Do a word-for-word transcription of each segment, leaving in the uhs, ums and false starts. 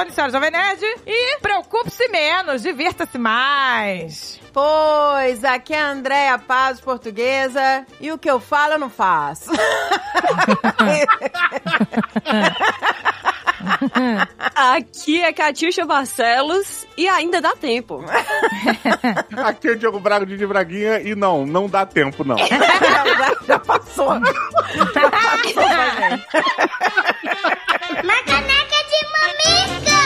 Simone, senhora Jovem Nerd. E preocupe-se menos, divirta-se mais. Pois, aqui é a Andréia Paz, portuguesa, e o que eu falo eu não faço. Aqui é Catiuxa Barcelos e ainda dá tempo. Aqui é o Diogo Braga, Didi Braguinha, e não, não dá tempo, não. já, já passou. Já passou pra gente. Uma caneca de mamica!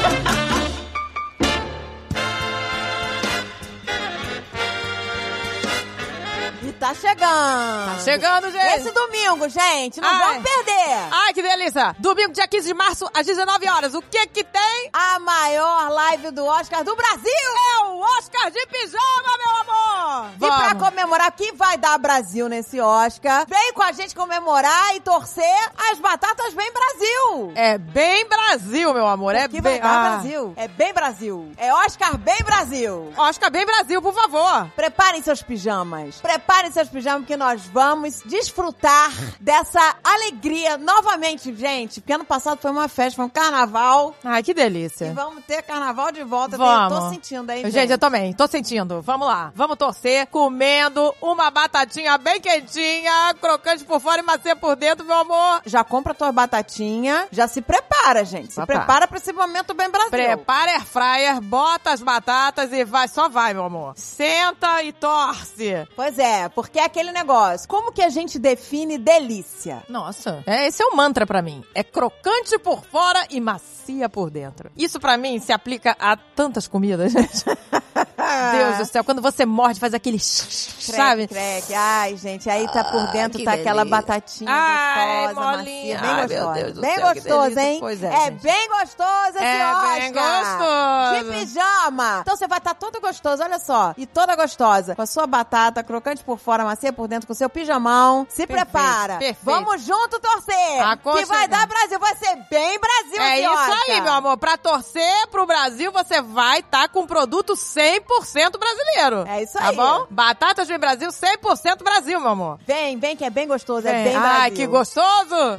E tá chegando. Tá chegando, gente. Esse domingo, gente, não Ai. vamos perder. Ai, que delícia. Domingo, dia quinze de março, às dezenove horas. O que que tem? A maior live do Oscar do Brasil. É o Oscar de pijama, meu amor. E pra comemorar, que vai dar Brasil nesse Oscar? Vem com a gente comemorar e torcer as batatas bem Brasil. É bem Brasil, meu amor. É que bem vai dar ah. Brasil. É bem Brasil. É Oscar bem Brasil. Oscar bem Brasil, por favor. Preparem seus pijamas. Preparem seus pijamas que nós vamos desfrutar dessa alegria novamente, gente. Porque ano passado foi uma festa, foi um carnaval. Ai, que delícia. E vamos ter carnaval de volta. Vamos. Eu tô sentindo aí, gente. Gente, eu também. Tô sentindo. Vamos lá. Vamos torcer comendo uma batatinha bem quentinha, crocante por fora e macia por dentro, meu amor. Já compra tua batatinha, já se prepara, gente. Se Prepara. prepara pra esse momento bem Brasil. Prepara air fryer, bota as batatas e vai, só vai, meu amor. Senta e torce. Pois é, porque é aquele negócio. Como que a gente define delícia? Nossa, é, esse é o mantra pra mim. É crocante por fora e macia por dentro. Isso pra mim se aplica a tantas comidas, gente. Deus do céu, quando você morde, faz aquele sabe? Crack, ai, gente, aí tá por dentro, que tá aquela delícia. batatinha Ai, gostosa, molinha. macia, bem Ai, meu gostosa. Deus do bem céu, que gostoso, delícia. hein? Pois é, é gente. bem gostoso esse É Oscar. bem gostoso. De pijama. Então você vai estar tá todo gostoso, olha só. E toda gostosa. Com a sua batata, crocante por fora, macia por dentro, com o seu pijamão. Se Perfeito, prepara. perfeito. Vamos junto torcer. Aconchegante. Que vai dar Brasil. Vai ser bem Brasil É esse isso Oscar. aí, meu amor. Pra torcer pro Brasil, você vai estar com um produto cem por cento brasileiro. É isso Tá aí. bom? Batatas Bem Brasil, cem por cento Brasil, meu amor. Vem, vem que é bem gostoso, é Vem. bem Brasil. Ai, que gostoso!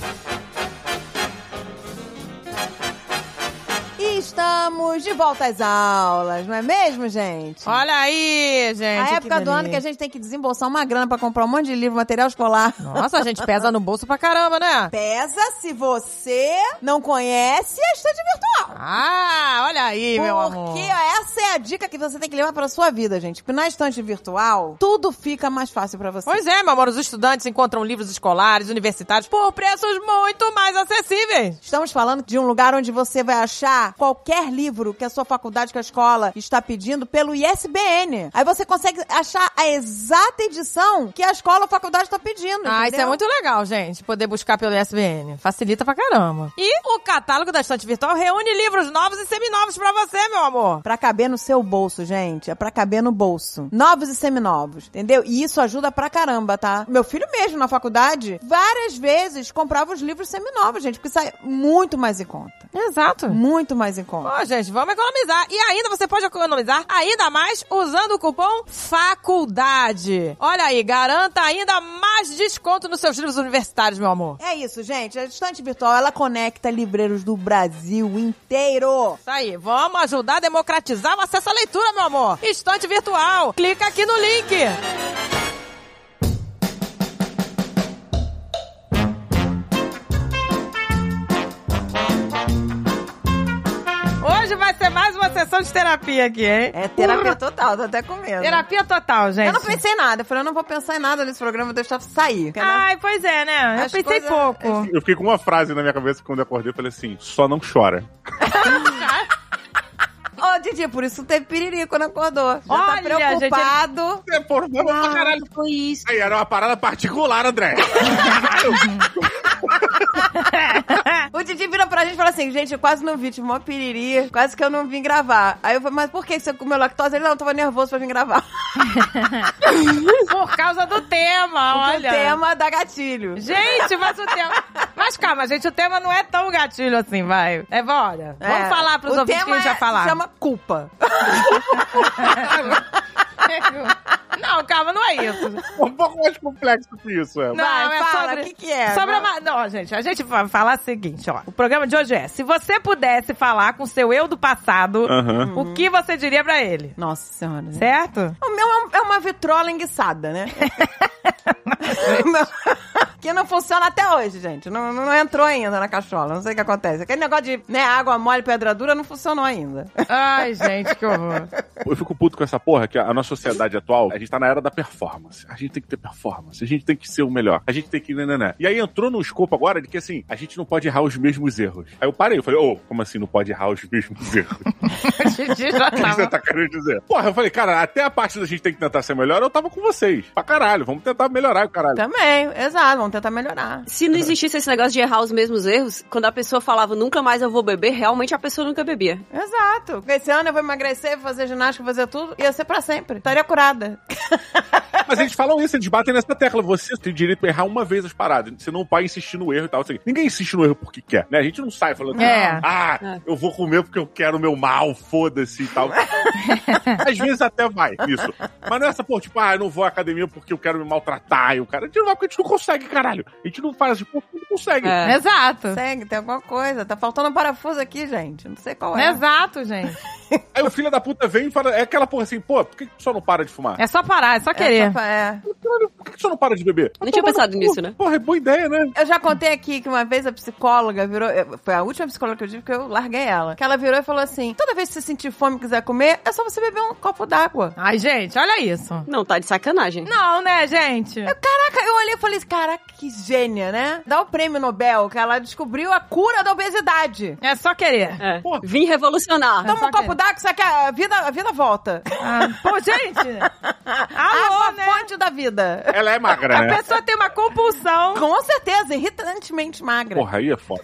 E estamos de volta às aulas, não é mesmo, gente? Olha aí, gente. A época do ano que a gente tem que desembolsar uma grana pra comprar um monte de livro, material escolar. Nossa, a gente pesa no bolso pra caramba, né? Pesa se você não conhece a estante virtual. Ah, olha aí, meu amor. Porque essa é a dica que você tem que levar pra sua vida, gente. Porque na estante virtual, tudo fica mais fácil pra você. Pois é, meu amor, os estudantes encontram livros escolares, universitários, por preços muito mais acessíveis. Estamos falando de um lugar onde você vai achar qualquer livro que a sua faculdade, que a escola está pedindo pelo I S B N. Aí você consegue achar a exata edição que a escola ou a faculdade está pedindo, Ah, entendeu? isso é muito legal, gente, poder buscar pelo I S B N. Facilita pra caramba. E o catálogo da estante virtual reúne livros novos e seminovos pra você, meu amor. Pra caber no seu bolso, gente. É pra caber no bolso. Novos e seminovos, entendeu? E isso ajuda pra caramba, tá? Meu filho mesmo, na faculdade, várias vezes comprava os livros seminovos, gente, porque sai muito mais em conta. Exato. Muito mais em conta. Ó, gente, vamos economizar. E ainda você pode economizar ainda mais usando o cupom FACULDADE. Olha aí, garanta ainda mais desconto nos seus livros universitários, meu amor. É isso, gente. A estante virtual, ela conecta livreiros do Brasil inteiro. Isso aí, vamos ajudar a democratizar o acesso à leitura, meu amor. Estante virtual. Clica aqui no link. Hoje vai ser mais uma sessão de terapia aqui, hein? É terapia total, tô até com medo. Terapia total, gente. Eu não pensei em nada. Eu falei, eu não vou pensar em nada nesse programa, vou deixar sair. Ai, pois é, né? Eu As pensei coisas- pouco. Eu fiquei com uma frase na minha cabeça quando eu acordei, eu falei assim, só não chora. Ô, Didi, por isso teve piriri quando acordou. Já Olha, tá preocupado. É, porra, vamos pra caralho. Foi isso. Aí, era uma parada particular, André. O Didi vira pra gente e fala assim, gente, eu quase não vi, tive mó piriri, quase que eu não vim gravar. Aí eu falei, mas por que você comeu lactose? Ele, não, eu tava nervoso pra vir gravar. Por causa do tema, olha. O tema da gatilho. Gente, mas o tema... Mas calma, gente, o tema não é tão gatilho assim, vai. É, bora. Vamos É, falar pros o ouvintes que a gente tema vai falar. se chama culpa. Não, Não, calma, não é isso. Um pouco mais complexo que isso, é. Não, Vai, é fala, sobre... o que que é? Sobre a... Vai. ma- Não, gente, a gente vai falar o seguinte, ó. O programa de hoje é, se você pudesse falar com seu eu do passado, Aham. o que você diria pra ele? Nossa senhora. né? Certo? O meu é um- é uma vitrola enguiçada, né? Que não funciona até hoje, gente. Não, não entrou ainda na cachola. Não sei o que acontece. Aquele negócio de né, água mole, pedra dura não funcionou ainda. Ai, gente, que horror. Eu fico puto com essa porra, que a nossa sociedade atual, a gente tá na era da performance. A gente tem que ter performance, a gente tem que ser o melhor, a gente tem que... Né, né, né. E aí entrou no escopo agora de que, assim, a gente não pode errar os mesmos erros. Aí eu parei, eu falei, ô, como assim não pode errar os mesmos erros? O Didi já O que você tava... tá querendo dizer? Porra, eu falei, cara, até a parte da gente tem que tentar ser melhor, eu tava com vocês. Pra caralho, vamos tentar melhorar o caralho. Também, exato. Vamos tentar melhorar. Se não existisse esse negócio de errar os mesmos erros, quando a pessoa falava nunca mais eu vou beber, realmente a pessoa nunca bebia. Exato. Esse ano eu vou emagrecer, vou fazer ginástica, vou fazer tudo. Ia ser pra sempre. Estaria curada. Mas eles falam isso, eles batem nessa tecla. Você tem direito a errar uma vez as paradas. Você não pode insistir no erro e tal. Assim. Ninguém insiste no erro porque quer, né? A gente não sai falando, É. ah, É. eu vou comer porque eu quero o meu mal, foda-se e tal. Às vezes até vai, isso. Mas não é essa, pô, tipo, ah, eu não vou à academia porque eu quero me maltratar. E o cara, a gente não vai porque a gente não consegue, caralho. A gente não faz, tipo, não consegue. É. Exato. Segue, tem alguma coisa. Tá faltando um parafuso aqui, gente. Não sei qual é. Exato, gente. Aí o filho da puta vem e fala, é aquela porra assim, pô, por que que só não para de fumar? É só parar, é só É, querer. só- é. Caralho, por que que só não para de beber? Nem tinha Vai tomar pensado no cu. nisso, né? Porra, é boa ideia, né? Eu já contei aqui que uma vez a psicóloga virou... Foi a última psicóloga que eu tive, que eu larguei ela. Que ela virou e falou assim, toda vez que você sentir fome e quiser comer, é só você beber um copo d'água. Ai, gente, olha isso. Não, tá de sacanagem. Não, né, gente? Caraca, eu olhei e falei, caraca, que gênia, né? Dá o prêmio Nobel, que ela descobriu a cura da obesidade. É só querer. É. Porra. Vim revolucionar. Toma só um copo querer. d'água, isso aqui, a vida, a vida volta. Ah, pô, gente. Alô, Água, né? fonte da vida. Ela é magra, A né? pessoa tem uma compulsão. Com certeza, irritantemente magra. Porra, aí é foda.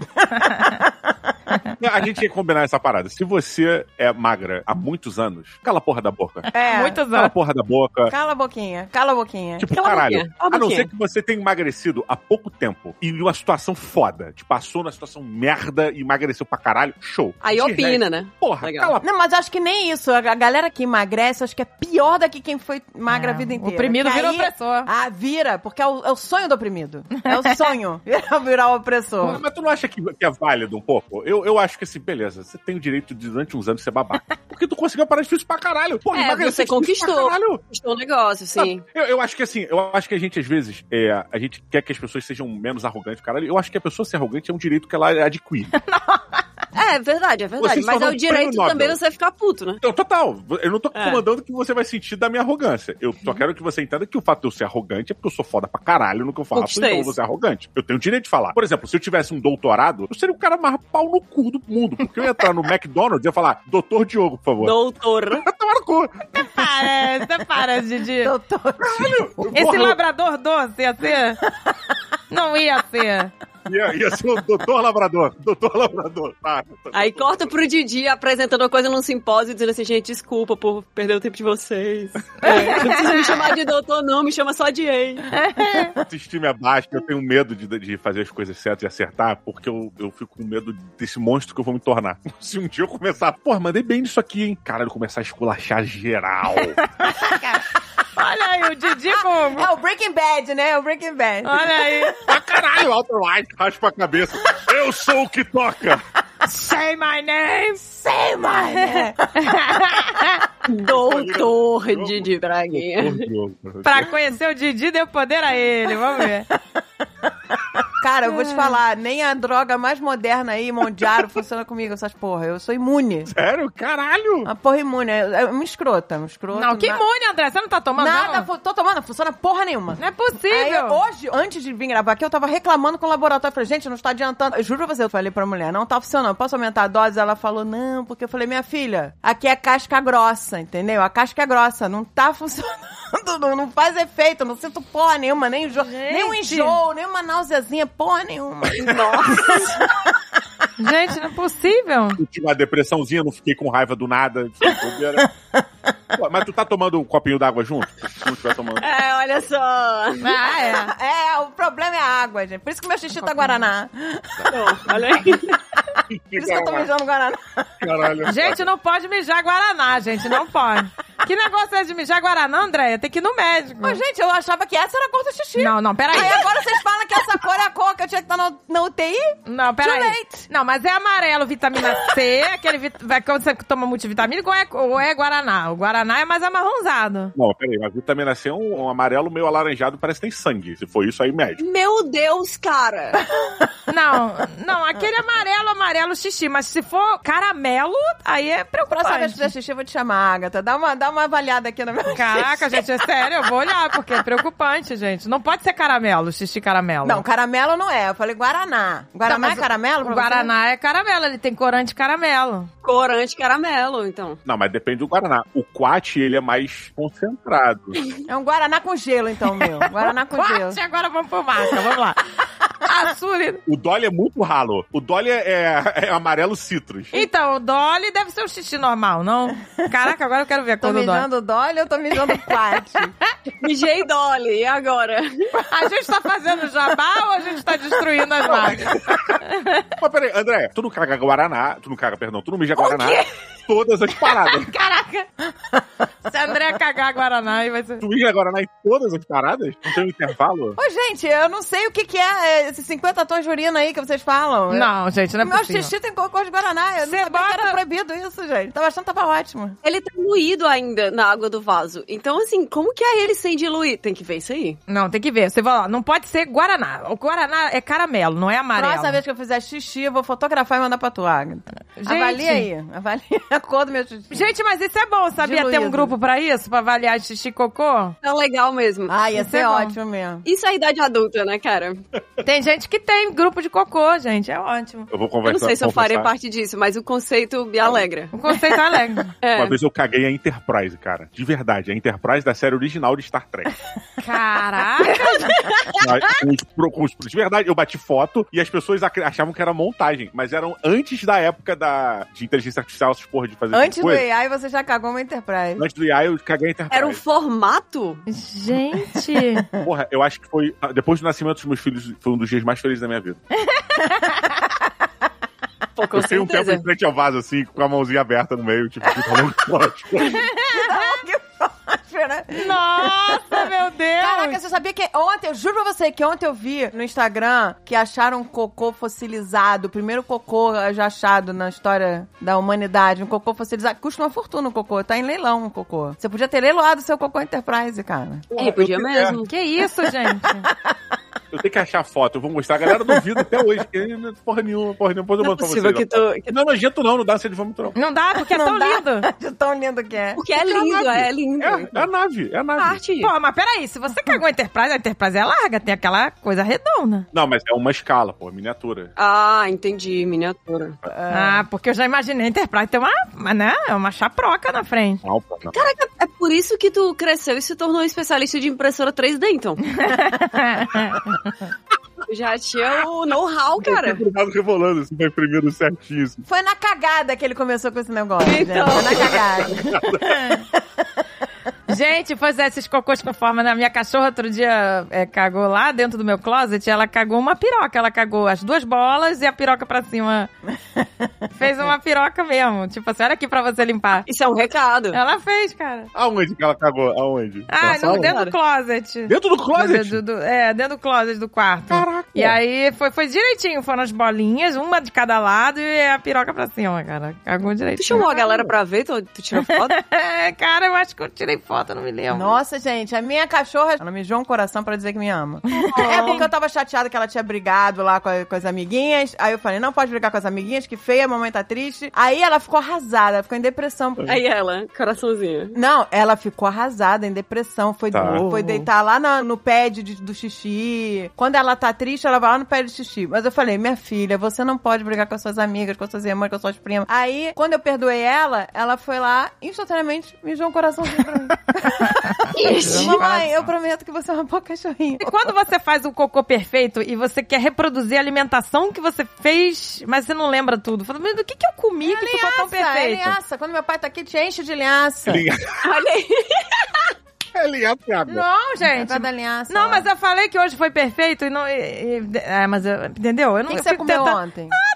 A gente ia combinar essa parada. Se você é magra há muitos anos, cala a porra da boca. É, Muitos Cala a anos. porra da boca. cala a boquinha, cala a boquinha. Tipo, Cala a caralho. boquinha, cala a A não boquinha. ser que você tenha emagrecido há pouco tempo e em uma situação foda. Te passou numa situação merda e emagreceu pra caralho. Show. Aí De opina, resto, né? Porra, Legal. cala a Não, mas acho que nem isso. A a galera que emagrece, acho que é pior do que quem foi magra É, a vida o inteira. oprimido Porque vira aí- opressor. Ah, vira, porque é o, é o sonho do oprimido. É o sonho. Virar, virar o opressor. Mas tu não acha que, que é válido um pouco? Eu, eu acho que assim, beleza, você tem o direito de durante uns anos ser babaca. Porque tu conseguiu parar difícil pra caralho. Porra, É, emagrecer você difícil pra conquistou. caralho. Conquistou o negócio, sim. Eu, eu acho que assim, eu acho que a gente, às vezes, é, a gente quer que as pessoas sejam menos arrogantes, caralho. Eu acho que a pessoa ser arrogante é um direito que ela adquire. É, verdade, é verdade. Você se Mas é tornou o um direito prêmio também Nobel. de você ficar puto, né? Então, total. Eu não tô É. comandando o que você vai sentir da minha arrogância. Eu só quero que você entenda que o fato de eu ser arrogante é porque eu sou foda pra caralho no que eu faço, Conquistei então eu isso. vou ser arrogante. Eu tenho o direito de falar. Por exemplo, se eu tivesse um doutorado, eu seria o cara mais pau no cu do mundo. Porque eu ia entrar no McDonald's e ia falar, doutor Diogo, por favor. Doutor. Toma no cu. Para, você para, Didi. Doutor. Esse Porra, labrador doce ia ser... Não ia ser. Ia, ia ser o doutor labrador. Doutor labrador. Tá. Aí corta pro Didi apresentando uma coisa num simpósio, dizendo assim, gente, desculpa por perder o tempo de vocês. É, não precisa me chamar de doutor, não, me chama só de ei. Autoestima é baixa, eu tenho medo de, de fazer as coisas certas e acertar, porque eu, eu fico com medo desse monstro que eu vou me tornar. Se um dia eu começar, porra, mandei bem nisso aqui, hein? Caralho, começar a esculachar geral. Olha aí, o Didi com... É o Breaking Bad, né? É o Breaking Bad. Olha aí. Ah, caralho, Walter White, raspa a cabeça. Eu sou o que toca. Say my name. Sei, mano. Doutor Didi Braguinha. Pra conhecer o Didi, deu poder a ele. Vamos ver. Cara, eu vou te falar, nem a droga mais moderna aí, Mondiaro, funciona comigo, essas porra. Eu sou imune. Sério? Caralho. Uma porra imune. É uma escrota, uma escrota. Não, que na- imune, André. Você não tá tomando, Nada, não? fu- tô tomando, não funciona porra nenhuma. Não é possível. Aí, hoje, antes de vir gravar aqui, eu tava reclamando com o laboratório. Eu falei, gente, não está adiantando. Eu juro pra você, eu falei pra mulher, não tá funcionando. Posso aumentar a dose? Ela falou, não, porque eu falei, minha filha, aqui é casca grossa, entendeu? A casca é grossa, não tá funcionando. Não, não faz efeito, não sinto porra nenhuma, nem enjoo, nem um Gente. enjoo, nem uma náuseazinha, porra nenhuma. Gente, não é possível. Eu tive uma depressãozinha, não fiquei com raiva do nada. Fiquei com bobeira. Pô, mas tu tá tomando um copinho d'água junto? Se não tiver tomando. É, olha só. Ah, é. É, o problema é a água, gente. Por isso que meu xixi tá Guaraná. Não, olha aí. Por isso que eu tô mijando Guaraná. Caralho. Gente, não pode mijar Guaraná, gente. Não pode. Que negócio é de mijar Guaraná, Andréia? Tem que ir no médico. Mas, gente, eu achava que essa era a cor do xixi. Não, não, peraí. Aí agora vocês falam que essa cor é a cor que eu tinha que estar na, na U T I? Não, peraí. Too late. Não, mas é amarelo, vitamina C, aquele vit... vai quando você toma multivitamínico, ou é, ou é Guaraná? O Guaraná é mais amarronzado. Não, peraí, a vitamina C é um, um amarelo meio alaranjado, parece que tem sangue. Se for isso, aí médico. Meu Deus, cara. Não, não, aquele amarelo, amarelo xixi, mas se for caramelo, aí é preocupante. Próxima vez que fizer xixi, eu vou te chamar, Agatha. Dá uma, dá uma avaliada aqui no meu Caraca, gente, é sério, eu vou olhar, porque é preocupante, gente. Não pode ser caramelo, xixi caramelo. Não, caramelo não é. Eu falei Guaraná. Guaraná Tá, é caramelo? O pra Guaraná é caramelo, ele tem corante caramelo. Corante caramelo, então. Não, mas depende do Guaraná. O Quat, ele é mais concentrado. você? É um Guaraná com gelo, então, meu. Guaraná com gelo. Quase, agora vamos pro marca, vamos lá. A Suri... O Dolly é muito ralo. O Dolly é, é, é amarelo citrus. Então, o Dolly deve ser um xixi normal, não? Caraca, agora eu quero ver a Tô cor do Dolly. mijando o Dolly ou tô mijando o Quat? Mijei Dolly, e agora? A gente tá fazendo jabá ou a gente tá destruindo as marcas? Mas peraí, André, tu não caga Guaraná, tu não caga, perdão, tu não mija Guaraná, todas as paradas. Caraca! Se a André cagar Guaraná, aí vai ser... Tu mija Guaraná em todas as paradas? Não tem um intervalo? Ô, gente, eu não sei o que que é esses cinquenta tons de urina aí que vocês falam. Não, gente, não é Meu possível. xixi tem cor de Guaraná. Eu Cê não sabia bota- que era proibido isso, gente. Tava achando que tava ótimo. Ele tá diluído ainda na água do vaso. Então, assim, como que é ele sem diluir? Tem que ver isso aí. Não, tem que ver. Você vai lá, não pode ser Guaraná. O Guaraná é caramelo, não é amarelo. Próxima vez que eu fizer xixi, eu vou fotografar e mandar pra tu, Agatha. Gente. Avalia aí. Avalia a cor do meu xixi. Gente, mas isso é bom, sabia? Ter um Diluído. grupo pra isso? Pra avaliar xixi e cocô? É legal mesmo. Ah, ia Isso ser é bom. ótimo mesmo. Isso é idade adulta, né, cara? Tem gente que tem grupo de cocô, gente. É ótimo. Eu vou Eu conversar. não sei se eu confessar. faria parte disso, mas o conceito me alegra. O conceito é alegre. É. Uma vez eu caguei a Enterprise, cara. De verdade, a Enterprise da série original de Star Trek. Caraca! Mas com os pro- com os- de verdade, eu bati foto e as pessoas ac- achavam que era montagem, mas eram antes da época da, de inteligência artificial, essas porra de fazer Antes tipo do coisa. A I, você já cagou uma Enterprise. Antes do I A, eu caguei a Enterprise. Era um formato? Gente! Porra, eu acho que foi. Depois do nascimento dos meus filhos, foi um dos dias mais felizes da minha vida. Pô, com eu fiquei um tempo certeza. em frente ao vaso, assim, com a mãozinha aberta no meio, tipo, falando que Nossa, meu Deus! Caraca, você sabia que ontem, eu juro pra você que ontem eu vi no Instagram que acharam um cocô fossilizado, o primeiro cocô já achado na história da humanidade, um cocô fossilizado. Custa uma fortuna o cocô, tá em leilão o cocô. Você podia ter leiloado o seu cocô Enterprise, cara. É, podia eu- mesmo. Que isso, gente? Eu tenho que achar foto, eu vou mostrar. A galera duvida até hoje. que não- Porra nenhuma, porra nenhuma. Depois eu Não é mando pra possível vocês. que tu... que- Não é nojento não, não dá se ele vômito não. Não dá, porque é tão Não dá lindo. De tão lindo que é. Porque é lindo, é lindo. É, é a nave, é a nave. Arte. Pô, mas peraí, se você cagou a Enterprise, a Enterprise é larga, tem aquela coisa redonda. Não, mas é uma escala, pô, miniatura. Ah, entendi. Miniatura. Ah, porque eu já imaginei a Enterprise ter uma, uma, né, uma chaproca na frente. Não, pô, não. Caraca, é por isso que tu cresceu e se tornou especialista de impressora três D, então. Já tinha o know-how, cara. Obrigado rebolando, assim, vai primeiro certinho. Assim. Foi na cagada que ele começou com esse negócio, Então. gente. Foi na cagada. Gente, pois é, esses cocôs com forma, né? Minha cachorra outro dia é, cagou lá dentro do meu closet, ela cagou uma piroca, ela cagou as duas bolas e a piroca pra cima. Fez uma piroca mesmo, tipo assim, olha aqui pra você limpar. Isso é um recado. Ela fez, cara. Aonde que ela cagou? Aonde? Ah, Na no, sala? dentro do closet. Dentro do closet? Do- do- é, dentro do closet do quarto. Caraca. E aí foi, foi direitinho, foram as bolinhas, uma de cada lado e a piroca pra cima, cara. Cagou Tu direitinho. chamou a galera pra ver? Tu, tu tirou foto? É, cara, eu acho que eu tirei foto, eu não me lembro. Nossa, gente, a minha cachorra, ela mijou um coração pra dizer que me ama. É porque eu tava chateada que ela tinha brigado lá com, a- com as amiguinhas. Aí eu falei, não pode brigar com as amiguinhas, que feia, a mamãe tá triste. Aí ela ficou arrasada, ela ficou em depressão. Aí ela, coraçãozinho. Não, ela ficou arrasada, em depressão. Foi, Tá. foi deitar lá na- no pad de- do xixi. Quando ela tá triste, ela vai lá no pad do xixi. Mas eu falei, minha filha, você não pode brigar com as suas amigas, com as suas irmãs, com as suas primas. Aí, quando eu perdoei ela, ela foi lá, instantaneamente, mijou um coraçãozinho pra mim. Mamãe, eu prometo que você é uma boa cachorrinha. E quando você faz o cocô perfeito e você quer reproduzir a alimentação que você fez, mas você não lembra tudo. Fala, mas do que, que eu comi que ficou tão É perfeito? linhaça. Quando meu pai tá aqui, te enche de linhaça. Olha aí. É linha piada. Não, gente. Vai da linhaça. Não, ó. mas eu falei que hoje foi perfeito e não. e- e- é, mas eu, entendeu? Eu O não que, que eu você fico comeu tentando- ontem? Nada,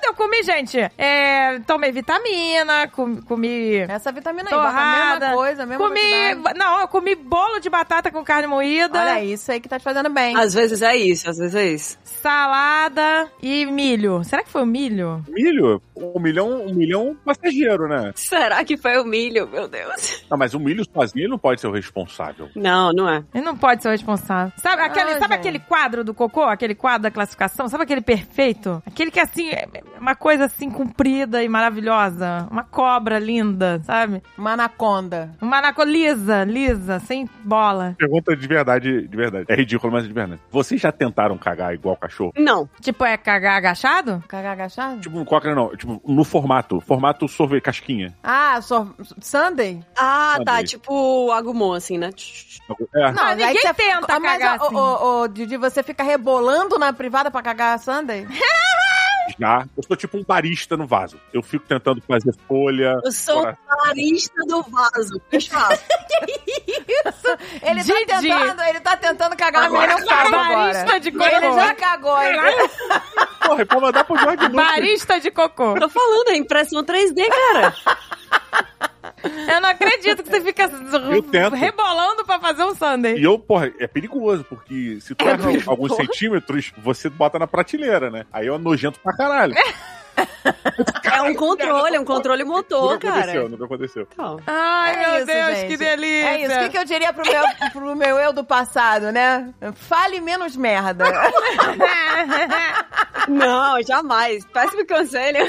eu comi, gente. É, tomei vitamina, com- comi Essa vitamina aí, bota a torrada. mesma coisa, a mesma comi, quantidade. não, eu comi bolo de batata com carne moída. Olha isso aí que tá te fazendo bem. Às vezes é isso, às vezes é isso. Salada e milho. Será que foi o milho? Milho? Um milhão, um milhão passageiro, né? Será que foi o milho? Meu Deus. Não, mas o milho sozinho não pode ser o responsável. Não, não é. Ele não pode ser o responsável. Sabe, aquele, Ah, sabe gente. aquele quadro do cocô? Aquele quadro da classificação? Sabe aquele perfeito? Aquele que, assim, é uma coisa, assim, comprida e maravilhosa. Uma cobra linda, sabe? Uma anaconda. Uma anaco lisa, lisa, sem bola. Pergunta de verdade, de verdade. É ridículo, mas de verdade. Vocês já tentaram cagar igual cachorro? Não. Tipo, é cagar agachado? Cagar agachado? Tipo, no coca não. Tipo, no formato. Formato sorvete, casquinha. Ah, sor... Sunday? Ah, tá. Sabe. Tipo Agumon, assim, né? É. Não, aí ninguém você- tenta Ah, mas, cagar ô, assim. ô, ô, Didi, você fica rebolando na privada pra cagar a Sunday? Já. Eu sou tipo um barista no vaso. Eu fico tentando fazer folha. Eu sou Ora- um barista do vaso. Fechado. Ele Didi. tá tentando, ele tá tentando cagar a Agora, menina calma barista agora. de E ele cocô. já cagou. Ele... Porra, é pra mandar pro George Lucas. Barista de cocô. Tô falando, é impressão três D, cara. Eu não acredito que você fica Eu tento. rebolando pra fazer um sundae. E eu, porra, é perigoso, porque se tu É erra perigoso. alguns centímetros, você bota na prateleira, né? Aí é nojento pra caralho. É um controle, é um controle motor, Nunca aconteceu, cara. nunca aconteceu. Então, Ai, É meu isso, Deus, gente. que delícia. É isso. O que, que eu diria pro meu, pro meu eu do passado, né? Fale menos merda. não, jamais. Péssimo conselho.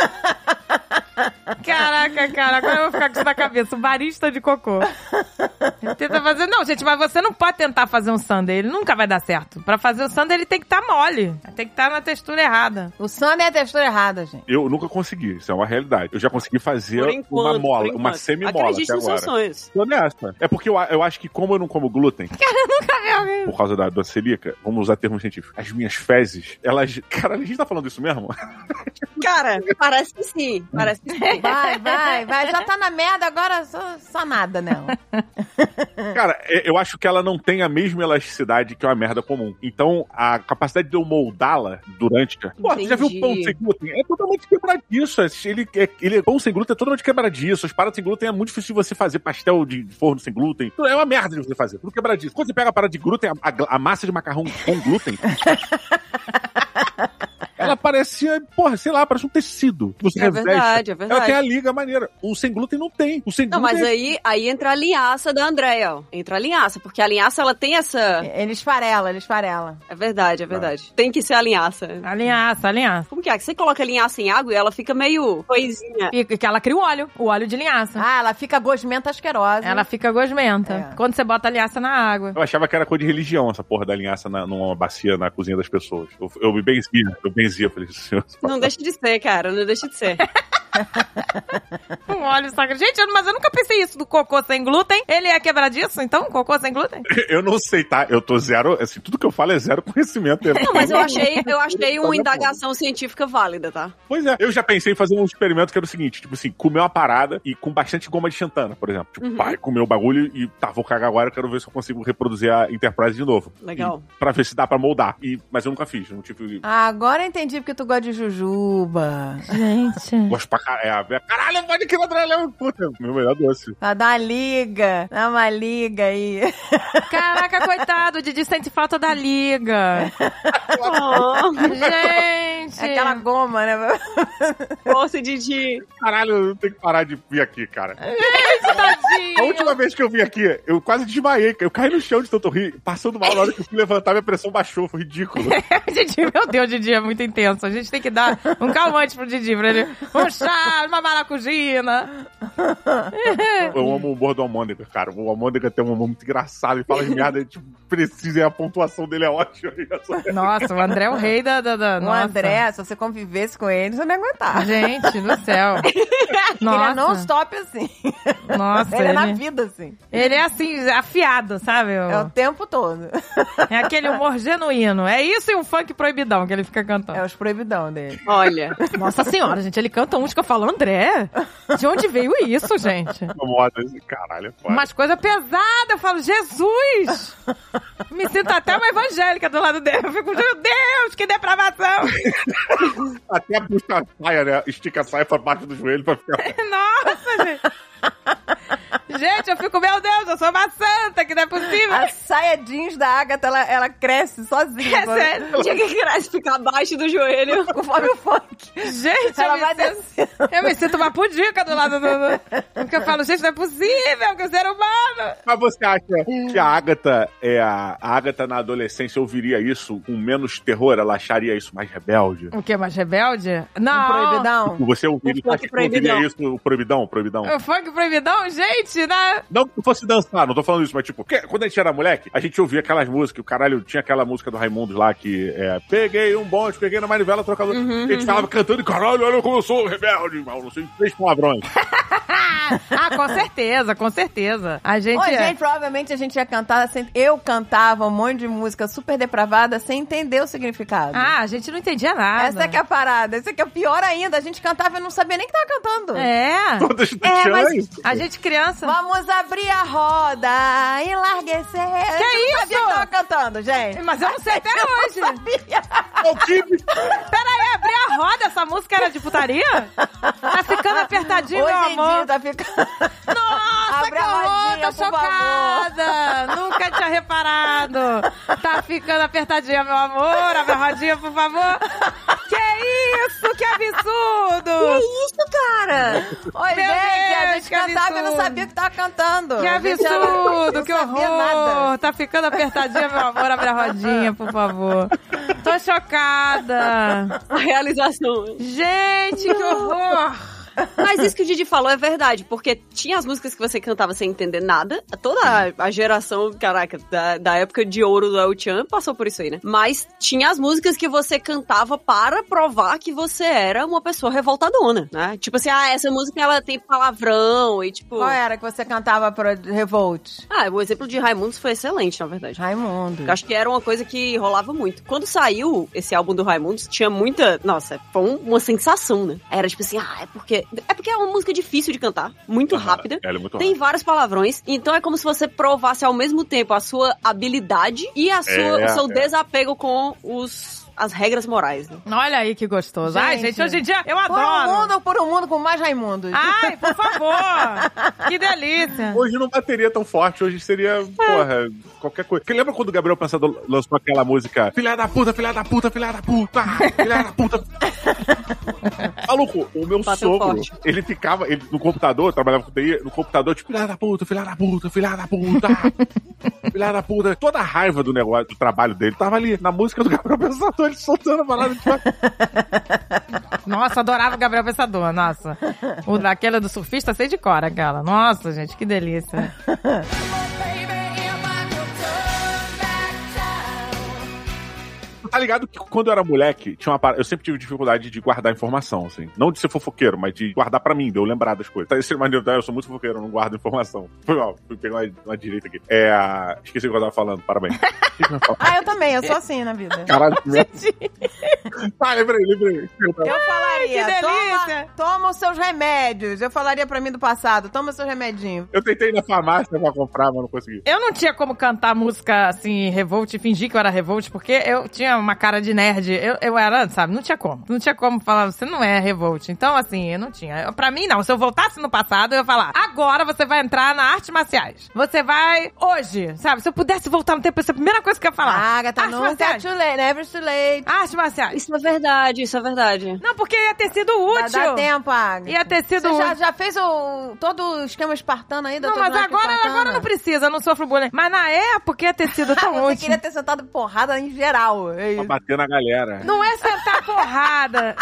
Caraca, cara, agora eu vou ficar com isso na cabeça. O barista de cocô. Ele tenta fazer... Não, gente, mas você não pode tentar fazer um sundae. Ele nunca vai dar certo. Pra fazer o sundae, ele tem que estar mole. Tem que estar na textura errada. O Sunday é a textura errada, gente. Eu nunca consegui, isso é uma realidade. Eu já consegui fazer Por uma enquanto, mola, por enquanto. uma semi-mola Acredite até nos agora. seus sonhos. Tô nessa. É porque eu, eu acho que como eu não como glúten, por causa da doença celíaca, vamos usar termos científicos, as minhas fezes, elas... Cara, a gente tá falando isso mesmo? Cara, parece que sim. Parece que sim. Vai, vai, vai. Já tá na merda, agora só, só nada nela. Cara, é- eu acho que ela não tem a mesma elasticidade que uma merda comum. Então, a capacidade de eu moldá-la durante... Pô, você já viu o pão Entendi. sem glúten? É totalmente quebradiço. Ele é, ele é pão sem glúten, é totalmente quebradiço. As paradas sem glúten é muito difícil de você fazer pastel de forno sem glúten. É uma merda de você fazer, tudo quebradiço. Quando você pega a parada de glúten, a, a- a massa de macarrão com glúten... Ela parecia, porra, sei lá, parece um tecido. Que você É reveste. verdade, é verdade. Ela tem a liga maneira. O sem glúten não tem. O sem Não, glúten mas é- aí, aí entra a linhaça da Andréia, ó. Entra a linhaça, porque a linhaça, ela tem essa... Ele esfarela, ele esfarela. É verdade, é verdade. Tem que ser a linhaça. Alinhaça, alinhaça. Como que é? Que você coloca a linhaça em água e ela fica meio coisinha. E que ela cria o óleo, o óleo de linhaça. Ah, ela fica gosmenta asquerosa. Ela fica gosmenta. É. Quando você bota a linhaça na água. Eu achava que era coisa de religião, essa porra da linhaça na, numa bacia na cozinha das pessoas. Eu, eu me benzia, eu benzia, falei, senhor. Não deixa de ser, cara. Não deixa de ser. Um óleo sacro. Gente, eu- mas eu nunca pensei isso do cocô sem glúten. Ele é quebradiço, então? Cocô sem glúten? Eu não sei, tá? Eu tô zero, assim, tudo que eu falo é zero conhecimento. Não, mas eu achei, eu achei uma indagação científica válida, tá? Pois é, eu já pensei em fazer um experimento que era o seguinte, tipo assim, comer uma parada e com bastante goma de xantana, por exemplo. Tipo, Uhum. pai, comer o bagulho e tá, vou cagar agora, eu quero ver se eu consigo reproduzir a Enterprise de novo. Legal. E, pra ver se dá pra moldar. E, mas eu nunca fiz, eu não tive... Ah, agora eu entendi porque tu gosta de jujuba. Gente. Gosto pra caralho. É, caralho, pode que não, puta, meu melhor doce. Pra dar uma liga. Dá uma liga aí. Caraca, coitado, o Didi sente falta da liga. Oh, Gente. Aquela goma, né? nossa, Didi. Caralho, eu tenho que parar de vir aqui, cara. Tadinho. A última vez que eu vim aqui, eu quase desmaiei. Eu caí no chão de tanto rir, passando mal. Na hora que eu fui levantar, minha pressão baixou. Foi ridículo. Didi, meu Deus, Didi é muito intenso. A gente tem que dar um calmante pro Didi, pra ele. Um chá, uma maracujina. Eu amo o humor do Almôndega, cara. O Almôndega tem um humor muito engraçado. Ele fala de merda, a gente precisa e a pontuação dele é ótima. Nossa, o André é o rei da... da, da O nossa. André, se você convivesse com ele, você não ia aguentar. Gente do céu. Nossa. Ele é non-stop assim. Nossa, ele é na ele, vida assim. ele é assim, afiado, sabe? É o tempo todo. É aquele humor genuíno. É isso e um funk proibidão que ele fica cantando. É os proibidão dele. Olha. Nossa senhora, gente, ele canta uns que eu falo, André, de onde veio isso, gente? Moda, esse caralho, é foda. Umas coisas pesadas, eu falo, Jesus! Me sinto até uma evangélica do lado dele. Eu fico, meu Deus, que depravação! Até puxa a saia, né? Estica a saia pra baixo do joelho pra ficar... Nossa, gente! Gente, eu fico, meu Deus, eu sou uma santa, que não é possível. A saia jeans da Agatha, ela, ela cresce sozinha. É sério. Tinha que cresce, ficar abaixo do joelho. Conforme o funk. Gente, Ela eu, vai me sinto, descendo. eu me sinto uma pudica do lado do... do- Porque eu falo, gente, não é possível que o ser humano... Mas você acha que a Agatha, é a, a Agatha na adolescência ouviria isso com menos terror? Ela acharia isso mais rebelde? O que, mais rebelde? Não. Um proibidão. Você ouviria, O funk acha que ouviria proibidão. isso, o proibidão, proibidão? O funk proibidão? Gente, né? Não que fosse dançar, não tô falando isso, mas tipo, porque quando a gente era moleque, a gente ouvia aquelas músicas, o caralho tinha aquela música do Raimundos lá que é peguei um bonde, peguei na manivela, trocador. Uhum, a gente uhum. falava cantando, e caralho, olha como eu sou rebelde, mal, não sei, três palavrões. Ah, com certeza, com certeza. A gente... Ô, é- gente, provavelmente a gente ia cantar, sem... eu cantava um monte de música super depravada sem entender o significado. Ah, a gente não entendia nada. Essa que é a parada, essa que é o pior ainda, a gente cantava e não sabia nem que tava cantando. É. Todas É, mas- isso. A gente criança... Vamos abrir a roda, enlarguecer. Que Eu não sabia isso? que tava cantando, gente. Mas eu não sei até hoje. O time Peraí, abrir a roda, essa música era de putaria? Tá ficando apertadinho, Hoje meu em amor. dia tá ficando... Nossa, Abre que a horror, rodinha, tô por chocada. Nunca tinha reparado. Tá ficando apertadinha, meu amor. Abre a rodinha, por favor. Que isso, que absurdo. Que isso, cara? Oi, Meu gente, a Deus, gente que cantava e não absurdo. sabia o que tava cantando. Que A gente era- absurdo, não que sabia horror. nada. Tá ficando apertadinha, meu amor. Abre a rodinha, por favor. Tô chocada. A realização. Gente, que horror. Mas isso que o Didi falou é verdade, porque tinha as músicas que você cantava sem entender nada. Toda a, a geração, caraca, da, da época de ouro do El-Chan passou por isso aí, né? Mas tinha as músicas que você cantava para provar que você era uma pessoa revoltadona, né? Tipo assim, ah, essa música ela tem palavrão e tipo... Qual era que você cantava pro Revolt? Ah, o exemplo de Raimundos foi excelente, na verdade. Raimundo. Eu acho que era uma coisa que rolava muito. Quando saiu esse álbum do Raimundos, tinha muita... Nossa, foi um- uma sensação, né? Era tipo assim, ah, é porque... É porque é uma música difícil de cantar, muito Aham, rápida. ela é muito Tem rápida. vários palavrões. Então é como se você provasse ao mesmo tempo a sua habilidade e a sua, É, o seu é. desapego com os... as regras morais, né? Olha aí que gostoso. Ai, Gente, gente, hoje em dia eu Por um adoro. mundo, por um mundo com mais Raimundos. Ai, por favor. Que delícia. Hoje não bateria tão forte, hoje seria, porra, qualquer coisa. Porque lembra quando o Gabriel Pensador lançou aquela música Filha da puta, filha da puta, filha da puta, filha da puta. Maluco, o meu Bateu sogro, forte. ele ficava ele, no computador, trabalhava com T I, no computador, tipo, filha da puta, filha da puta, filha da puta, filha da puta. Toda a raiva do negócio, do trabalho dele, tava ali na música do Gabriel Pensador, ele soltando a palavra de Nossa, adorava o Gabriel Pensador, nossa. O daquela do surfista, sei de cor, aquela. Nossa, gente, que delícia. Tá ligado que quando eu era moleque, tinha uma parada, eu sempre tive dificuldade de guardar informação, assim. Não de ser fofoqueiro, mas de guardar pra mim, de eu lembrar das coisas. Tá, esse maneiro, eu sou muito fofoqueiro, eu não guardo informação. Foi mal, fui pegar uma, uma direita aqui. É a... Esqueci o que eu tava falando, parabéns. Ah, eu também, eu sou assim na vida. Caralho, que merda. Ah, lembrei, lembrei. Eu falaria, que delícia. toma, toma os seus remédios. Eu falaria pra mim do passado, toma os seus remedinhos. Eu tentei ir na farmácia pra comprar, mas não consegui. Eu não tinha como cantar música assim, Revolt, e fingir que eu era Revolt, porque eu tinha uma cara de nerd. Eu, eu era, sabe, não tinha como. Não tinha como falar, você não é Revolt. Então, assim, eu não tinha. Eu, pra mim, não. Se eu voltasse no passado, eu ia falar, agora você vai entrar na artes marciais. Você vai hoje, sabe? Se eu pudesse voltar no tempo, essa é a primeira coisa que eu ia falar. Agatha, artes nunca é marciais. too late, never too late. Artes marciais. Isso é verdade, isso é verdade. Não, porque ia ter sido Dá, útil. dá tempo, Agatha. Ia ter sido Você já, útil. já fez o, todo o esquema espartano aí? Não, doutor mas Black agora, espartano? agora não precisa, eu não sofro bullying. Mas na época ia ter sido tão Você útil. queria ter sentado porrada em geral. É Pra isso. bater na galera. Não é sentar porrada.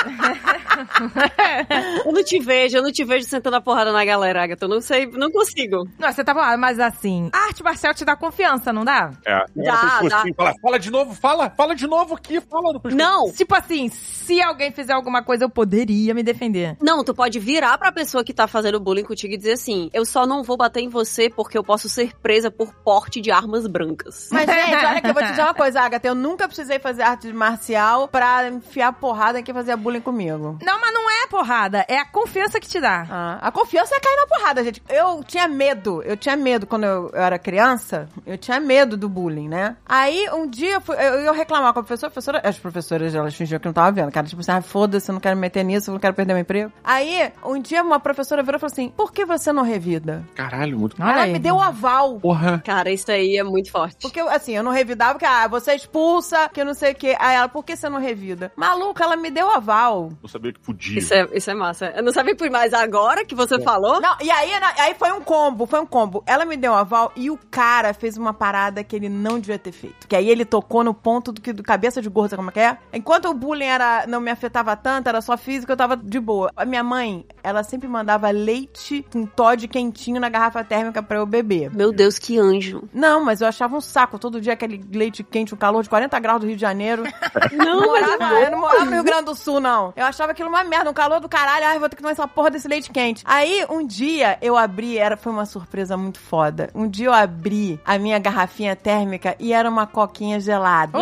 Eu não te vejo, eu não te vejo sentando a porrada na galera, Agatha. Eu não sei, não consigo. Não, você tá porrada, mas assim, a arte marcial te dá confiança, não dá? É. Dá, Ela fez dá. cursinho, fala, fala de novo, fala, fala de novo aqui, fala no pescoço. Não, Tipo assim, se alguém fizer alguma coisa, eu poderia me defender. não, tu pode virar pra pessoa que tá fazendo bullying contigo e dizer assim, eu só não vou bater em você porque eu posso ser presa por porte de armas brancas. Mas, gente, olha que eu vou te dizer uma coisa, Agatha. Eu nunca precisei fazer fazer arte marcial pra enfiar porrada em quem fazia bullying comigo. Não, mas não é porrada, é a confiança que te dá. Ah, a confiança é cair na porrada, gente. Eu tinha medo, eu tinha medo quando eu, eu era criança, eu tinha medo do bullying, né? Aí, um dia, eu, fui, eu, eu ia reclamar com a professora, a professora, as professoras, elas fingiam que não tava vendo, cara, tipo assim, ah, foda-se, eu não quero me meter nisso, eu não quero perder meu emprego. Aí, um dia, uma professora virou e falou assim, por que você não revida? Caralho, muito... Olha Ela aí. me deu o aval. Porra. Cara, isso aí é muito forte. Porque, assim, eu não revidava, porque, ah, você expulsa, que eu não sei o quê. Aí ela, por que você não revida? Maluca, ela me deu o aval. Não sabia que podia. Isso é, isso é massa. Eu não sabia por mais agora que você falou. Não, e aí, na- aí foi um combo, foi um combo. Ela me deu um aval e o cara fez uma parada que ele não devia ter feito. Que aí ele tocou no ponto do que do cabeça de gordo, sabe como é que é? Enquanto o bullying era, não me afetava tanto, era só físico, eu tava de boa. A minha mãe, ela sempre mandava leite com Toddy quentinho na garrafa térmica pra eu beber. Meu Deus, que anjo. Não, mas eu achava um saco. Todo dia aquele leite quente, um calor de quarenta graus do Rio de Janeiro. Não, mas é morava, eu não morava no Rio Grande do Sul, não. Eu achava aquilo uma merda, um calor do caralho. Ai, vou ter que tomar essa porra desse leite quente. Aí, um dia, eu abri, era, foi uma surpresa muito foda. Um dia eu abri a minha garrafinha térmica e era uma coquinha gelada.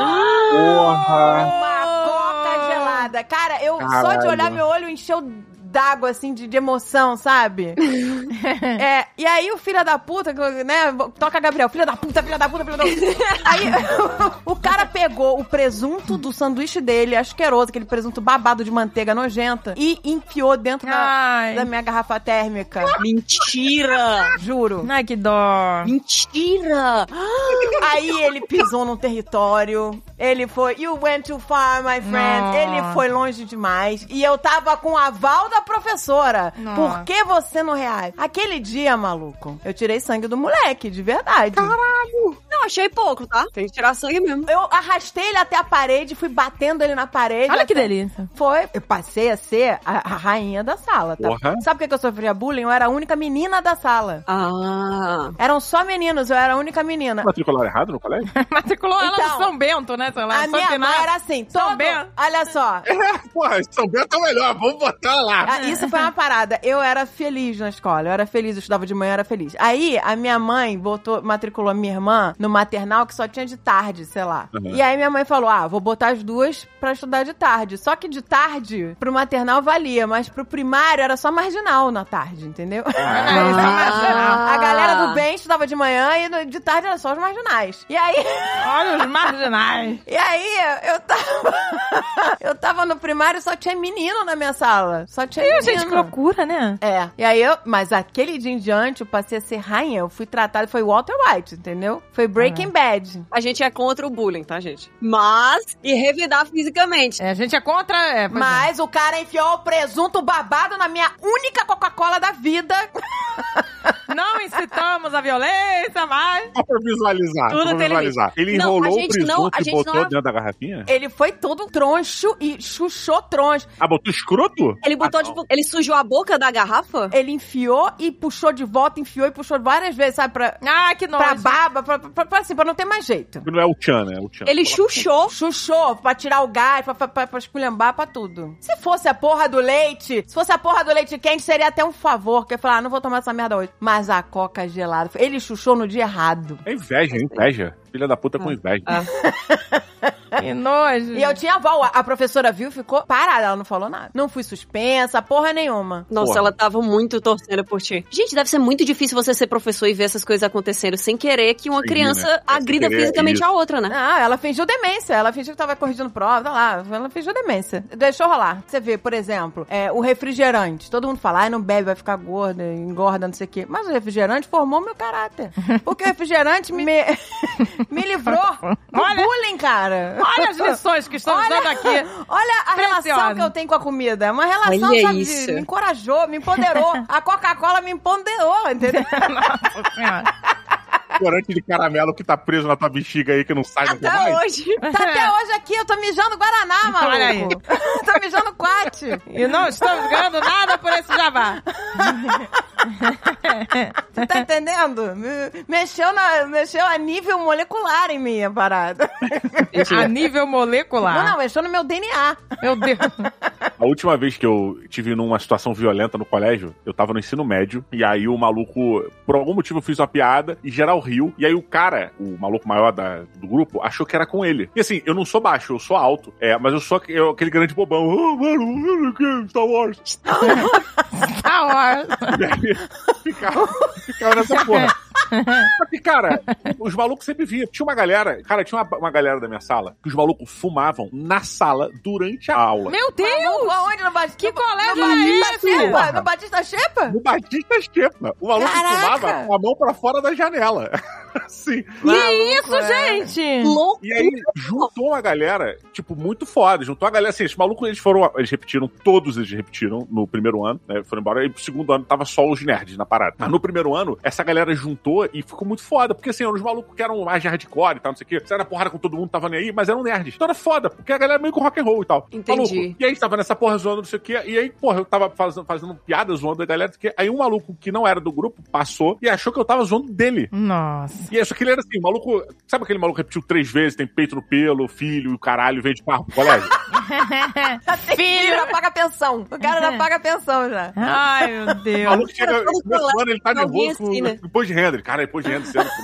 Porra. Uma coca gelada. Cara, eu só de Caralho. olhar, meu olho encheu d'água, assim, de, de emoção, sabe? É, e aí o filho da puta, né, toca Gabriel, filho da puta, filho da puta, filho da puta. Aí o cara pegou o presunto do sanduíche dele, asqueroso, aquele presunto babado de manteiga nojenta, e enfiou dentro da, Ai. da minha garrafa térmica. Mentira! Juro. Ai, que dó. Mentira! Aí ele pisou num território, ele foi, you went too far, my friend. Nossa. Ele foi longe demais. E eu tava com o aval da professora. Nossa. Por que você não reage? Aquele dia, maluco, eu tirei sangue do moleque, de verdade. Não, achei pouco, tá? Tem que tirar sangue mesmo. Eu arrastei ele até a parede, fui batendo ele na parede. Olha que até- delícia. Foi. Eu passei a ser a, a rainha da sala, tá? Porra. Sabe por que que eu sofria bullying? Eu era a única menina da sala. Ah. Eram só meninos, eu era a única menina. Matricular errado no colégio? Matriculou ela Então, no São Bento, né? Sei lá, A São minha mãe Bernardo. era assim, São todo... Bento. Olha só, Porra, São Bento é melhor, vamos botar lá. Ah, isso foi uma parada. Eu era feliz na escola. Eu era feliz, eu estudava de manhã, eu era feliz. Aí, a minha mãe botou, matriculou minha irmã no maternal que só tinha de tarde, sei lá. Uhum. E aí minha mãe falou, ah, vou botar as duas pra estudar de tarde. Só que de tarde, pro maternal valia, mas pro primário era só marginal na tarde, entendeu? Ah, isso é marginal. A galera do bem estudava de manhã e no- de tarde era só os marginais. E aí... Olha os marginais. E aí, eu tava... eu tava no primário e só tinha menino na minha sala. Só tinha E a menino. gente procura, né? É. E aí eu... Mas aquele dia em diante, eu passei a ser rainha. Eu fui tratada... Foi Walter White, entendeu? Foi Breaking Bad. A gente é contra o bullying, tá, gente? Mas, e revidar fisicamente. É, a gente é contra... É, pois é. Mas o cara enfiou o presunto babado na minha única Coca-Cola da vida. Não incitamos a violência, mas... Só pra visualizar. Tudo só pra tem visualizar. Ele Não, enrolou a o gente presunto não- a e gente botou não é- dentro da garrafinha? Ele foi todo troncho e chuchou troncho. Ah, botou escroto? Ele botou, Ah, não. tipo, ele sujou a boca da garrafa? Ele enfiou e puxou de volta, enfiou e puxou várias vezes, sabe? Pra, Ah, que nojo. pra baba, pra, pra, pra, assim, pra não ter mais jeito. Não é o Tchan, né? É o Tchan. Ele chuchou. Chuchou pra tirar o gás, pra, pra, pra, pra esculhambar, pra tudo. Se fosse a porra do leite, se fosse a porra do leite quente, seria até um favor, que eu ia falar, ah, não vou tomar essa merda hoje. Mas a coca gelada, ele chuchou no dia errado. É inveja, é inveja. Filha da puta com inveja. Ah. Que nojo. E eu tinha avó, a, a professora viu e ficou parada, ela não falou nada. Não fui suspensa, porra nenhuma. Nossa, Porra. ela tava muito torcendo por ti. Gente, deve ser muito difícil você ser professor e ver essas coisas acontecendo sem querer que uma Sim, criança né? Sem agrida querer, fisicamente isso. a outra, né? Não, ela fingiu demência. Ela fingiu que tava corrigindo prova, tá lá. Ela fingiu demência. Deixou rolar. Você vê, por exemplo, é, o refrigerante. Todo mundo fala, ai, não bebe, vai ficar gorda, engorda, não sei o quê. Mas o refrigerante formou meu caráter. Porque o refrigerante me, me, me livrou do Olha- bullying, cara. Olha as lições que estamos dando aqui. Olha a Preciosa. relação que eu tenho com a comida. É uma relação, Olha sabe, isso. de- me encorajou, me empoderou. A Coca-Cola me empoderou, entendeu? Nossa Senhora. Corante de caramelo que tá preso na tua bexiga aí, que não sai nunca Até mais. hoje. Tá até hoje aqui, eu tô mijando Guaraná, maluco. Olha aí. Tô mijando Quat. E não estamos ganhando nada por esse jabá. Você tá entendendo? Me- Mexeu, na, mexeu a nível molecular em mim, a parada. A nível molecular. Não, não, mexeu no meu D N A. Meu Deus. A última vez que eu tive numa situação violenta no colégio, eu tava no ensino médio, e aí o maluco, por algum motivo eu fiz uma piada, e geral riu, e aí o cara, o maluco maior da, do grupo, achou que era com ele. E assim, eu não sou baixo, eu sou alto, é, mas eu sou eu, aquele grande bobão. Oh, mano, Star Wars. Star Wars. E aí, ficava, ficava nessa porra. Só que, cara, os malucos sempre vinham. Tinha uma galera, cara, tinha uma, uma galera da minha sala que os malucos fumavam na sala durante a aula. Meu Deus! Aonde? No Batista? Que colégio no Batista é esse? Xepa? No Batista Xepa? No Batista Xepa. O maluco Caraca! fumava com a mão pra fora da janela. Sim. Que isso, é. gente? Louco. E aí, juntou uma galera, tipo, muito foda. Juntou a galera, assim, esses malucos, eles foram, eles repetiram, todos eles repetiram no primeiro ano, né, foram embora, e no segundo ano tava só os nerds na parada. Mas no primeiro ano, essa galera juntou e ficou muito foda, porque assim, eram os malucos que eram mais de hardcore e tal, não sei o quê, você era porrada com todo mundo, tava nem aí, mas eram nerds. Então era foda, porque a galera é meio com rock and roll e tal. Entendi. Maluco. E aí, tava nessa porra zoando, não sei o quê, e aí, porra, eu tava fazendo, fazendo piada zoando a galera, não sei o quê. Aí um maluco que não era do grupo passou e achou que eu tava zoando dele. Nossa. E aí, só que ele era assim, o maluco, sabe aquele maluco que repetiu três vezes, tem peito no pelo, filho, e o caralho, veio de carro pro colégio? Filho, já paga pensão. O cara já paga pensão já. Ai, meu O Deus. maluco chega, todo começo do ano, ele tá alguém nervoso com assim, né? imposto de renda. Ele, cara, imposto de renda, esse ano.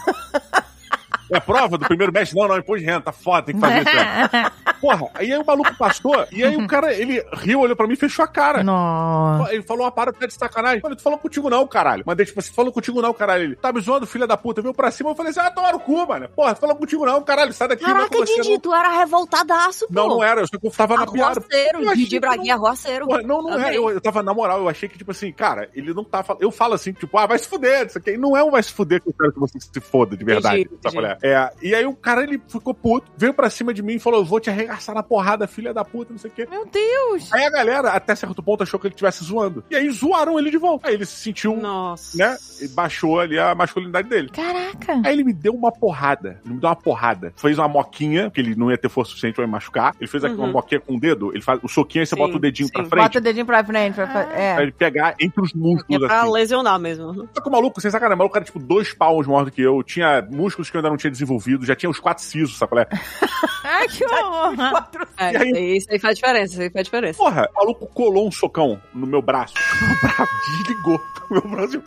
É prova do primeiro mêstre? Não, não, imposto de renda, tá foda, tem que fazer isso. Né? Porra, aí, aí o maluco passou, e aí o cara, ele riu, olhou pra mim e fechou a cara. Nossa. Ele falou uma parada, tá de sacanagem. Eu falei, tô falando contigo não, caralho. Mandei, tipo assim, falando contigo não, caralho. Ele, tá me zoando, filha da puta. Veio pra cima, eu falei assim, ah, toma no cu, mano. Porra, tô falando contigo não, caralho, sai daqui. Caraca, não é com você, Didi, não. tu era revoltadaço, pô. Não, não era, eu só que eu tava na piada. Arroceiro, Eu achei Didi que Braguinha, não- arroceiro. Porra, não, não Amei. é. Eu, eu tava, na moral, eu achei que, tipo assim, cara, ele não tá falando. Eu falo assim, tipo, ah, vai se fuder, isso aqui. E não é um vai se fuder que eu quero que você se foda, de verdade. Entendi, Sabe qual é? É, e aí o cara, ele ficou puto, veio pra cima de mim e falou, eu vou te arregaçar na porrada, filha da puta, não sei o quê. Meu Deus. Aí a galera, até certo ponto, achou que ele estivesse zoando. E aí zoaram ele de volta. Aí ele se sentiu, Nossa. né, e baixou ali a masculinidade dele. Caraca. Aí ele me deu uma porrada. Ele me deu uma porrada. Fez uma moquinha, porque ele não ia ter força suficiente pra me machucar. Ele fez aqui Uhum. uma moquinha com o dedo. Ele faz o soquinho, aí você Sim, bota o dedinho sim. pra frente. Bota o dedinho pra frente. Pra... fa- Pra É. ele pegar entre os É músculos, pra assim. lesionar mesmo. Só que o maluco, sem sacanagem, o maluco era tipo dois palmos maior do que eu. Tinha músculos que eu ainda não tinha desenvolvido. Já tinha os quatro sisos, sabe qual é? Ai, que horror. É, E aí- isso aí faz diferença, isso aí faz diferença. Porra, o maluco colou um socão no meu braço. Meu braço desligou. Meu braço...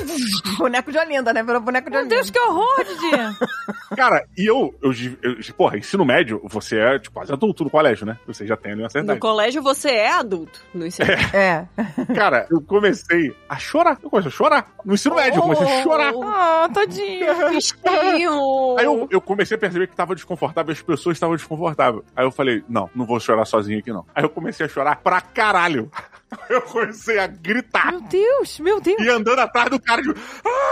Boneco de Olinda, né? Virou boneco de Meu Olinda. Deus, que horror, Didi. Cara, e eu, eu, eu, eu... Porra, ensino médio, você é tipo, quase adulto no colégio, né? Você já tem ali uma certa No idade. colégio você é adulto. No ensino. É. Cara, eu comecei a chorar. Eu comecei a chorar. No ensino médio, eu comecei a chorar. Oh, tadinho. Bichinho. Aí eu, eu comecei a perceber que tava desconfortável, as pessoas estavam desconfortáveis. Aí eu falei, não, não vou chorar sozinho aqui, não. Aí eu comecei a chorar pra caralho. Eu comecei a gritar. Meu Deus, meu Deus. E andando atrás do cara, tipo,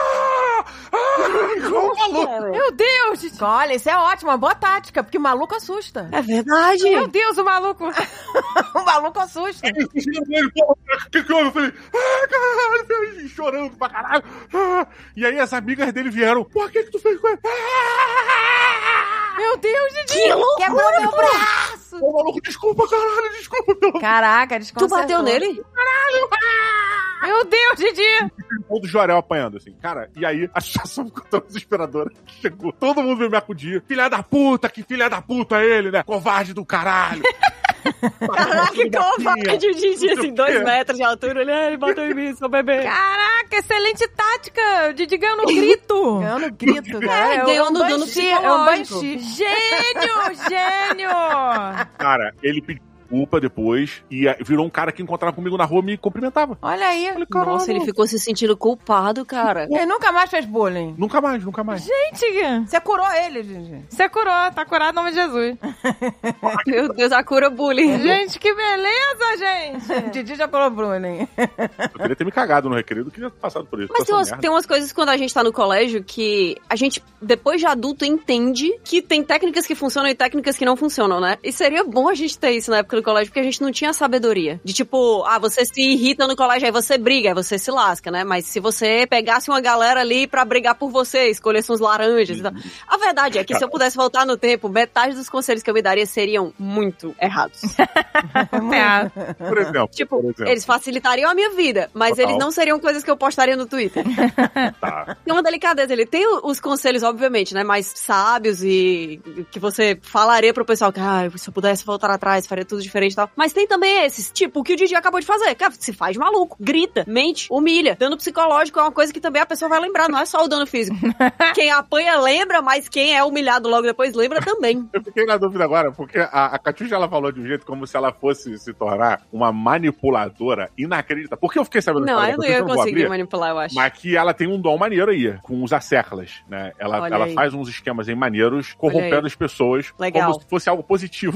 ah! Ah! Igual um maluco. Meu Deus, Didi. Olha, isso é ótimo, uma boa tática, porque maluco assusta. É verdade. Meu Deus, o maluco. O maluco assusta. Aí eu fiz ele, pô, o que que houve? Eu falei, ah, caralho, chorando pra caralho. Ah! E aí as amigas dele vieram, pô, o que que tu fez com ele? Ah! Meu Deus, Didi. Que loucura, Quebrou meu braço. Ô, maluco, desculpa, caralho, desculpa. Pelo... Caraca, Tu desconcertou. bateu nele? Meu Deus, Didi. Todo Jorel apanhando, assim. Cara, e aí a situação ficou tão desesperadora que chegou. Todo mundo veio me acudir. Filha da puta, que filha da puta é ele, né? Covarde do caralho. Caraca, que covarde, Didi, assim, dois quê? metros de altura. Ele, "Ah, ele bateu em mim, seu bebê. Caraca, excelente tática. Didi ganhou no grito. Ganhou no grito, cara. É, ganhou um no dano banshee, É um psicológico. banshee. Gênio, gênio. Cara, ele pediu desculpa depois e eh, virou um cara que encontrava comigo na rua e me cumprimentava. Olha aí. Eu falei, caralho. Nossa, ele ficou se sentindo culpado, cara. Ele nunca mais fez bullying. Nunca mais, nunca mais. Gente, Você curou ele, Gigi. você curou. Tá curado em nome de Jesus. Meu Deus, a cura bullying. Gente, que beleza, gente. Didi já curou bullying. Eu queria ter me cagado no recreio, eu queria ter passado por isso. Mas tem Essa umas, merda. tem umas coisas quando a gente tá no colégio que a gente, depois de adulto, entende que tem técnicas que funcionam e técnicas que não funcionam, né? E seria bom a gente ter isso na época do colégio, porque a gente não tinha sabedoria. De tipo, ah, você se irrita no colégio, aí você briga, aí você se lasca, né? Mas se você pegasse uma galera ali pra brigar por você, escolhesse uns laranjas e tal. A verdade é que se eu pudesse voltar no tempo, metade dos conselhos que eu me daria seriam muito errados. É. Por exemplo. Tipo, por exemplo. eles facilitariam a minha vida, mas Total. eles não seriam coisas que eu postaria no Twitter. Tá. Tem uma delicadeza, ele tem os conselhos, obviamente, né, mais sábios e que você falaria pro pessoal que, ah, se eu pudesse voltar atrás, faria tudo diferente. diferente e tal. Mas tem também esses, tipo, o que o Didi acabou de fazer. Cara, se faz maluco, grita, mente, humilha. Dano psicológico é uma coisa que também a pessoa vai lembrar, não é só o dano físico. Quem apanha lembra, mas quem é humilhado logo depois lembra também. Eu fiquei na dúvida agora, porque a, a Catiuxa, ela falou de um jeito como se ela fosse se tornar uma manipuladora inacreditável. Por que eu fiquei sabendo Não, eu não ia conseguir abrir, manipular, eu acho. Mas que ela tem um dom maneiro aí, com os acerclas, né? Ela, ela faz uns esquemas aí maneiros, corrompendo as pessoas, legal, como se fosse algo positivo.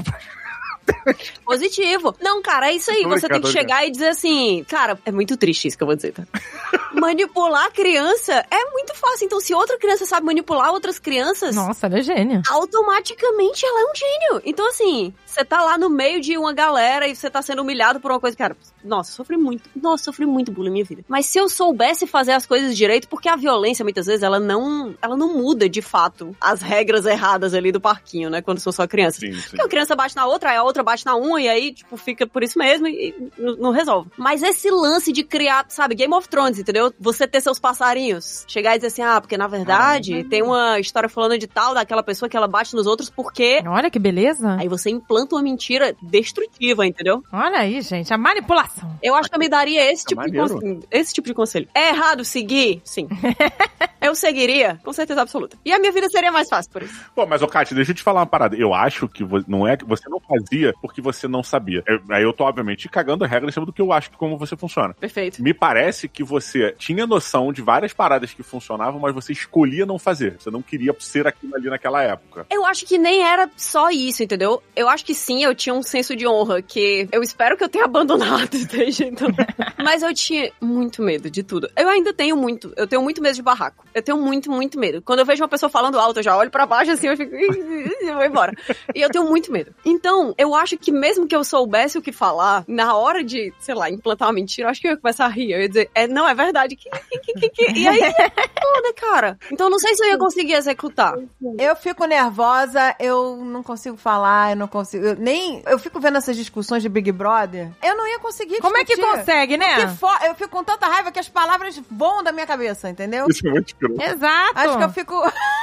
Positivo. Não, cara, é isso aí. Você tem que chegar e dizer assim, cara, é muito triste isso que eu vou dizer, tá? Manipular a criança é muito fácil. Então, se outra criança sabe manipular outras crianças... Nossa, ela é gênia. Automaticamente ela é um gênio. Então, assim, você tá lá no meio de uma galera e você tá sendo humilhado por uma coisa... Cara, nossa, sofri muito. Nossa, sofri muito bullying na minha vida. Mas se eu soubesse fazer as coisas direito, porque a violência, muitas vezes, ela não, ela não muda, de fato, as regras erradas ali do parquinho, né? Quando sou só criança. Sim, sim. Porque uma criança bate na outra, aí a outra bate na uma, e aí, tipo, fica por isso mesmo e, e não, não resolve. Mas esse lance de criar, sabe, Game of Thrones, entendeu? Você ter seus passarinhos. Chegar e dizer assim, ah, porque na verdade tem uma história falando de tal, daquela pessoa que ela bate nos outros porque... Olha que beleza. Aí você implanta uma mentira destrutiva, entendeu? Olha aí, gente, a manipulação. Eu acho que eu me daria esse, é tipo, de conselho, esse tipo de conselho. É errado seguir? Sim. Eu seguiria? Com certeza absoluta. E a minha vida seria mais fácil por isso. Pô, mas, ô, Kátia, deixa eu te falar uma parada. Eu acho que vo- não é que você não fazia porque você não sabia. Eu- Aí eu tô, obviamente, cagando a regra em cima do que eu acho que como você funciona. Perfeito. Me parece que você tinha noção de várias paradas que funcionavam, mas você escolhia não fazer. Você não queria ser aquilo ali naquela época. Eu acho que nem era só isso, entendeu? Eu acho que sim, eu tinha um senso de honra que eu espero que eu tenha abandonado desde então. Mas eu tinha muito medo de tudo. Eu ainda tenho muito. Eu tenho muito medo de barraco. Eu tenho muito, muito medo. Quando eu vejo uma pessoa falando alto, eu já olho pra baixo assim, eu fico... eu vou embora. E eu tenho muito medo. Então, eu acho que mesmo que eu soubesse o que falar, na hora de, sei lá, implantar uma mentira, eu acho que eu ia começar a rir. Eu ia dizer, é, não, é verdade. Que, que, que, que. E aí, foda, cara. Então, não sei se eu ia conseguir executar. Eu fico nervosa, eu não consigo falar, eu não consigo... Eu nem... Eu fico vendo essas discussões de Big Brother, eu não ia conseguir Como é que discutir. consegue, né? Que fo- Eu fico com tanta raiva que as palavras voam da minha cabeça, entendeu? Isso é muito escroto. Exato. Acho que eu fico...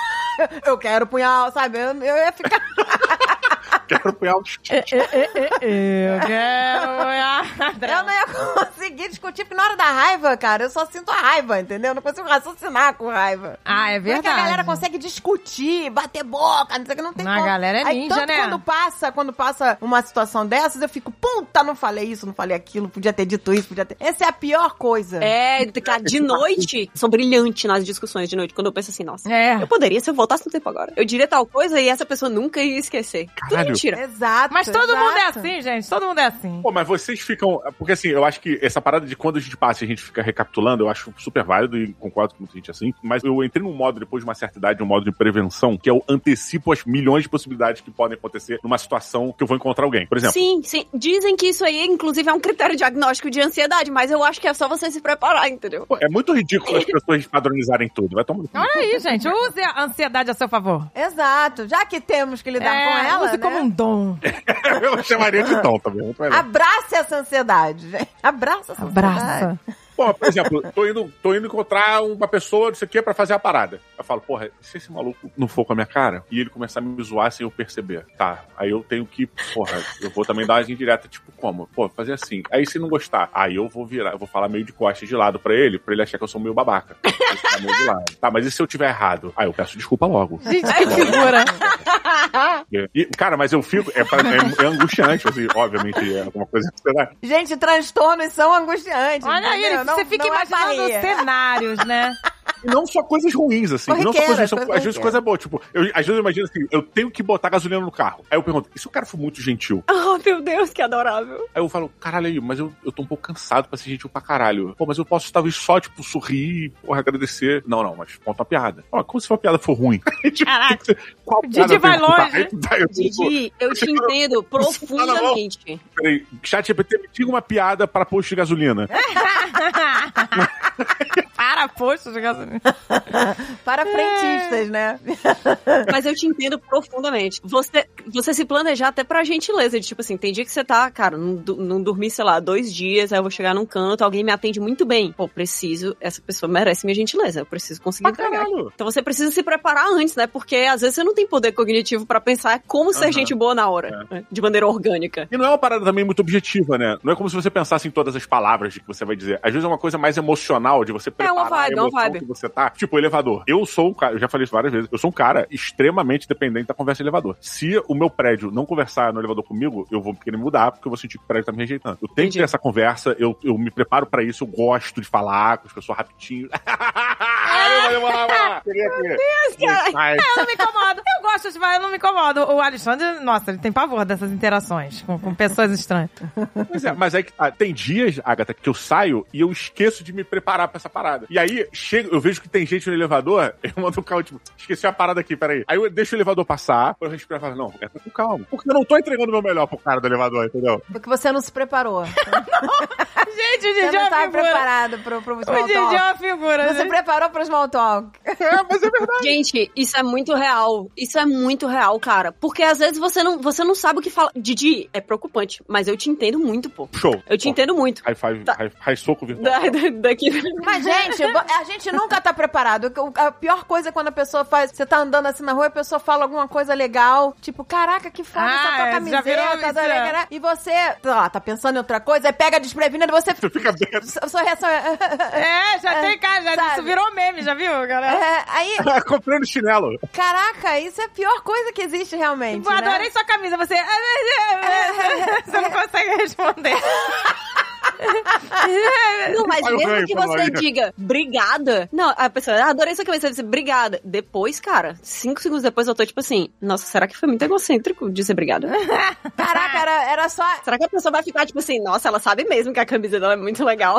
eu quero punhal, sabe? Eu, eu ia ficar... Quero apoiar o... Eu quero... Eu não ia conseguir discutir, porque na hora da raiva, cara, eu só sinto a raiva, entendeu? Eu não consigo raciocinar com raiva. Ah, é Como é verdade. que a galera consegue discutir, bater boca, não sei o que, não tem A como. galera é Aí, ninja, tanto né? quando passa, quando passa uma situação dessas, eu fico, puta, não falei isso, não falei aquilo, podia ter dito isso, podia ter... Essa é a pior coisa. É, cara, de noite, sou brilhante nas discussões de noite, quando eu penso assim, nossa, É. eu poderia, se eu voltasse no tempo agora, eu diria tal coisa e essa pessoa nunca ia esquecer. Tudo Caralho. mentira. Exato. Mas todo mundo é exato. assim, gente. Todo mundo é assim. Pô, mas vocês ficam... Porque, assim, eu acho que essa parada de quando a gente passa e a gente fica recapitulando, eu acho super válido e concordo com muita gente assim, mas eu entrei num modo, depois de uma certa idade, um modo de prevenção, que é o antecipo as milhões de possibilidades que podem acontecer numa situação que eu vou encontrar alguém. Por exemplo... Sim, sim. Dizem que isso aí, inclusive, é um critério diagnóstico de ansiedade, mas eu acho que é só você se preparar, entendeu? Pô, é muito ridículo as pessoas padronizarem tudo. Vai tomar... Olha aí, gente. Use a ansiedade a seu favor. Exato. Já que temos que lidar É, com ela, use né? como um dom. Eu chamaria de tom também. Muito melhor. Abrace essa ansiedade, gente. Abraça essa ansiedade. Abraça. Pô, por exemplo, tô indo, tô indo encontrar uma pessoa, não sei o que, pra fazer a parada. Eu falo, porra, se esse maluco não for com a minha cara e ele começar a me zoar sem eu perceber, tá, aí eu tenho que, porra, eu vou também dar umas indiretas, tipo, como? Pô, fazer assim. Aí se não gostar, aí eu vou virar, eu vou falar meio de costas de lado pra ele, pra ele achar que eu sou meio babaca. Eu ficar meio de lado. Tá, mas e se eu tiver errado? Aí eu peço desculpa logo. Gente, que figura. E, cara, mas eu fico, é, pra- é, é angustiante, assim, obviamente, é alguma coisa que você vai... Gente, transtornos são angustiantes. Olha aí, entendeu? Não- você fica não é imaginando barreira. cenários, né? E não só coisas ruins, assim. E não só Corriqueira, coisas ruins, são, coisa às vezes corriqueira. coisa boa. Tipo, eu, às vezes eu imagino assim, eu tenho que botar gasolina no carro. Aí eu pergunto, e se o cara for muito gentil? Oh, meu Deus, que adorável. Aí eu falo, caralho aí, mas eu, eu tô um pouco cansado pra ser gentil pra caralho. Pô, mas eu posso talvez só, tipo, sorrir, porra, agradecer. Não, não, mas conta uma piada. Ó, como se uma piada for ruim. Tipo, Caraca. tem que ser- qual Didi piada eu vai tenho que contar? longe. Aí tu tá, eu digo, Didi, eu te entendo profundamente. peraí, chat G P T, me diga uma piada pra posto de gasolina. Para posto de gasolina. Para frentistas, né? Mas eu te entendo profundamente. Você, você se planejar até pra gentileza, de tipo assim, tem dia que você tá, cara, não, não dormi, sei lá, dois dias, aí eu vou chegar num canto, alguém me atende muito bem. Pô, preciso, essa pessoa merece minha gentileza, eu preciso conseguir entregar. Então você precisa se preparar antes, né? Porque às vezes você não tem poder cognitivo pra pensar como ser uhum. gente boa na hora, é. né? De maneira orgânica. E não é uma parada também muito objetiva, né? Não é como se você pensasse em todas as palavras de que você vai dizer. Às vezes é uma coisa mais emocional, de você preparar é uma vibe, a emoção uma vibe. que você tá. Tipo, elevador. Eu sou um cara, eu já falei isso várias vezes, eu sou um cara extremamente dependente da conversa em elevador. Se o meu prédio não conversar no elevador comigo, eu vou querer mudar, porque eu vou sentir que o prédio tá me rejeitando. Eu tenho Entendi. que ter essa conversa, eu, eu me preparo pra isso, eu gosto de falar com as pessoas rapidinho. Meu Deus, cara. Eu não me incomodo. Eu gosto de falar, eu não me incomodo. O Alexandre, nossa, ele tem pavor dessas interações com, com pessoas estranhas. Pois é, mas aí ah, tem dias, Agatha, que eu saio e eu esqueço de me preparar pra essa parada. E aí, chego, eu vejo que tem gente no elevador, eu mando o carro, tipo, esqueci a parada aqui, peraí. Aí eu deixo o elevador passar, pra gente falar, não, entra com calma. Porque eu não tô entregando o meu melhor pro cara do elevador, entendeu? Porque você não se preparou. Gente, o Didi é uma figura. Você não tava preparado pro, pro small talk. O Didi é uma figura. Você gente. preparou pro small talk. É, mas é verdade. Gente, isso é muito real. Isso é muito real, cara. Porque às vezes você não, você não sabe o que fala. Didi, é preocupante, mas eu te entendo muito, pô. Show. Eu te pô. entendo muito. High five, tá. high, high soco virtual. Da, da, daqui. Mas, gente, a gente nunca tá preparado. A pior coisa é quando a pessoa faz... Você tá andando assim na rua e a pessoa fala alguma coisa legal. Tipo, caraca, que foda ah, essa tua camiseta. Da... É. E você, sei lá, tá pensando em outra coisa, aí pega desprevenida e você... Você fica bem... Sua reação é... É, já tem cara, já sabe? Isso virou meme, já viu, galera? É, aí... Comprando chinelo. Caraca, isso é a pior coisa que existe realmente, tipo, né? Adorei sua camisa, você... Você não consegue responder. Não, mas mesmo que você diga obrigada. Não, a pessoa, ah, adorei sua camisa, você diz obrigada. Depois, cara, cinco segundos depois eu tô tipo assim, nossa, será que foi muito egocêntrico dizer obrigada? Caraca, era, era só... Será que a pessoa vai ficar tipo assim, nossa, ela sabe mesmo que a camisa dela é muito legal?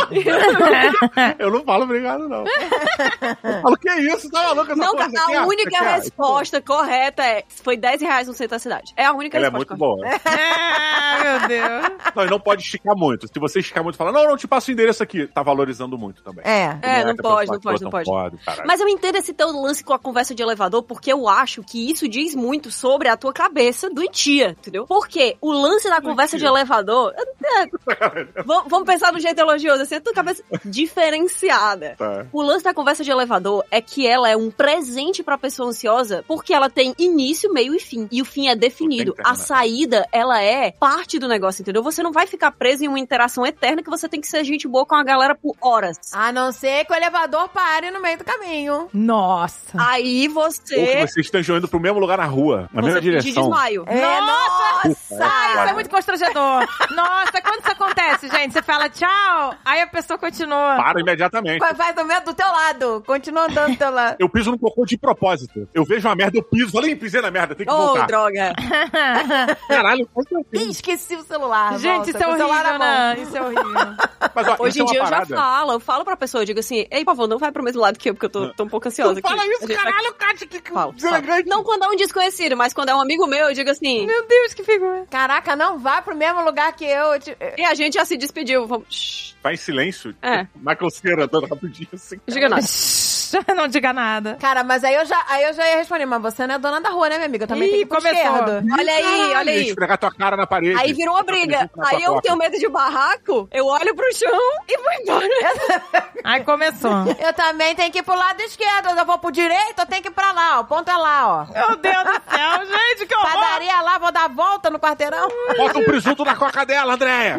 Eu não falo obrigado, não. Eu falo, que isso? Tá maluco essa Não, porra? a quer? única resposta correta é, foi dez reais no centro da cidade. É a única Ela resposta. É muito boa. É, meu Deus. Não, e não pode esticar muito. Se você esticar muito e falar, não, não, te passo o endereço aqui, tá valorizando muito também. É. É, não pode, não pode, não pode. pode Mas eu entendo esse teu lance com a conversa de elevador, porque eu acho que isso diz muito sobre a tua cabeça doentia, entendeu? Porque o lance da conversa de elevador... É, vamos pensar do jeito elogioso, assim, a tua cabeça diferenciada. Tá. O lance da conversa de elevador é que ela é um presente pra pessoa ansiosa, porque ela tem início, meio e fim. E o fim é definido. A saída, ela é parte do negócio, entendeu? Você não vai ficar preso em uma interação eterna que você tem que ser gente boa com a galera por horas. A não ser que o elevador pare no meio do caminho. Nossa. Aí você... Ou que vocês estejam indo pro mesmo lugar na rua, na mesma direção. De desmaio. É, nossa! Nossa! Ah, isso é muito constrangedor. Nossa, quando isso acontece, gente? Você fala tchau, aí a pessoa continua. Para imediatamente. Vai do meio do teu lado. Continua andando do teu lado. Eu piso no cocô de propósito. Eu vejo uma merda, eu piso. Falei, pisei na merda, tem que oh, voltar. Oh, droga. Caralho, quase assim. Esqueci o celular. Gente, volta, isso é horrível, né? Isso é horrível. Mas, ó, hoje em é dia eu parada. já falo, eu falo pra pessoa, eu digo assim, ei, por favor, não vai pro mesmo lado que eu, porque eu tô, tô um pouco ansiosa não aqui. Fala isso, caralho, tá... Kátia, que falo, falo. Não quando é um desconhecido, mas quando é um amigo meu, eu digo assim... Meu Deus, que figura. Caraca, não vá pro mesmo lugar que eu. Te... E a gente já se despediu, vamos... Vai em silêncio. É. Michael Cera, dando rapidinho assim. Diga nada. Não diga nada. Cara, mas aí eu, já, aí eu já ia responder, mas você não é dona da rua, né, minha amiga? Eu também Ih, tenho que ir pro começou. esquerdo. Olha aí, Caralho, olha aí. esfregar tua cara na parede. Aí virou uma briga. Aí eu tenho medo de barraco, eu olho pro chão e vou embora. Aí começou. Eu também tenho que ir pro lado esquerdo. Eu vou pro direito, eu tenho que ir pra lá, ó. O ponto é lá, ó. Meu Deus do céu, gente, que horror. Padaria lá, vou dar volta no quarteirão. Bota um presunto na coca dela, Andréia.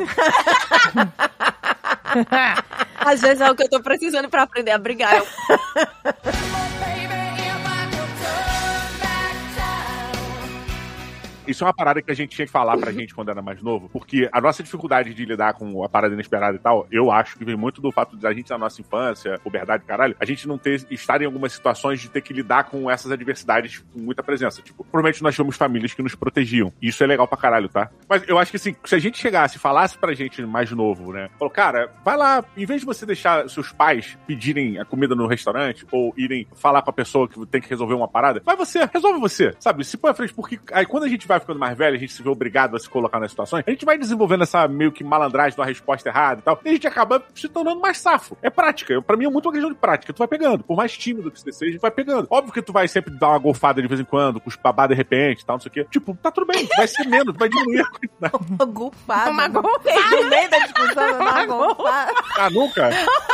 Às vezes é o que eu tô precisando pra aprender a brigar. Eu... Isso é uma parada que a gente tinha que falar pra gente quando era mais novo, porque a nossa dificuldade de lidar com a parada inesperada e tal, eu acho que vem muito do fato de a gente, na nossa infância, puberdade, caralho, a gente não ter, estar em algumas situações de ter que lidar com essas adversidades com muita presença. Tipo, provavelmente nós tivemos famílias que nos protegiam. E isso é legal pra caralho, tá? Mas eu acho que, assim, se a gente chegasse e falasse pra gente mais novo, né? Falou, cara, vai lá, em vez de você deixar seus pais pedirem a comida no restaurante ou irem falar com a pessoa que tem que resolver uma parada, vai você, resolve você, sabe? Se põe à frente, porque aí quando a gente vai vai ficando mais velho, a gente se vê obrigado a se colocar nas situações, a gente vai desenvolvendo essa meio que malandragem da resposta errada e tal, e a gente acaba se tornando mais safo. É prática. Pra mim é muito uma questão de prática. Tu vai pegando. Por mais tímido que você seja, tu vai pegando. Óbvio que tu vai sempre dar uma golfada de vez em quando, com os babá de repente e tal, não sei o quê. Tipo, tá tudo bem. Vai ser menos, vai diminuir a quantidade. Uma golfada. Uma golfada. No meio da discussão, uma golfada. Ah, nunca?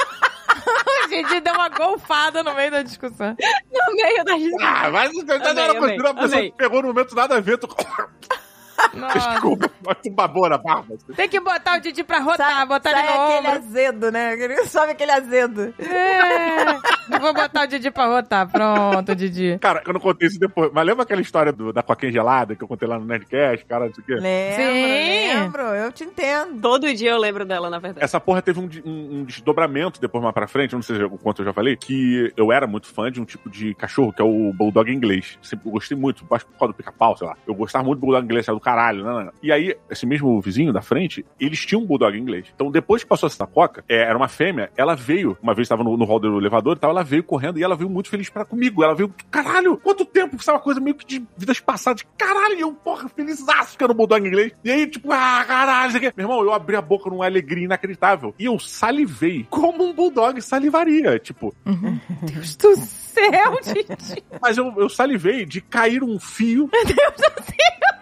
A gente deu uma golfada no meio da discussão. No meio da discussão. Ah, mas você tá dando uma postura, a pessoa que pegou no momento nada a ver, tu... Nossa. Desculpa, tu babou na barba. Tem que botar o Didi pra rotar, Sai, botar sai ele no aquele ombro. azedo, né? Aquele- Sobe aquele azedo. É. Eu vou botar o Didi pra rotar. Pronto, Didi. Cara, eu não contei isso depois, mas lembra aquela história do, da coquinha gelada que eu contei lá no Nerdcast, cara, não sei o quê? Lembro, Sim. lembro. Eu te entendo. Todo dia eu lembro dela, na verdade. Essa porra teve um, de- um- um desdobramento depois mais pra frente, eu não sei o quanto eu já falei, que eu era muito fã de um tipo de cachorro, que é o Bulldog inglês. Sempre gostei muito, acho que por causa do pica-pau, sei lá. Eu gostava muito do Bulldog inglês, era do caralho, né? E aí, esse mesmo vizinho da frente, eles tinham um Bulldog inglês. Então, depois que passou essa coca, é, era uma fêmea, ela veio, uma vez estava no, no hall do elevador e tal, ela veio correndo e ela veio muito feliz pra comigo. Ela veio, caralho, quanto tempo, que isso é uma coisa meio que de vidas passadas. Caralho, e eu, porra, felizaço que era o Bulldog inglês. E aí, tipo, ah, caralho, isso aqui. Meu irmão, eu abri a boca numa alegria inacreditável. E eu salivei como um Bulldog salivaria. Tipo, Deus do céu, Didi. mas eu, eu salivei de cair um fio. Meu Deus do céu.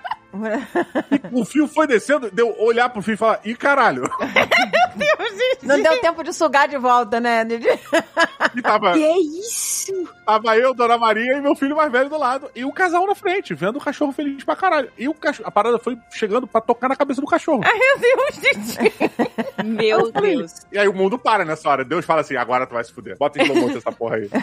O fio foi descendo, deu olhar pro fio e falar, ih, caralho. Deus, Didi. Não deu tempo de sugar de volta, né, Didi? E tava, Que é isso? tava eu, Dona Maria e meu filho mais velho do lado. E o casal na frente, vendo o cachorro feliz pra caralho. E o cachorro, a parada foi chegando pra tocar na cabeça do cachorro. Ai, meu Deus, Didi. Meu Deus. E aí o mundo para nessa hora. Deus fala assim, agora tu vai se fuder. Bota em slow motion essa porra aí.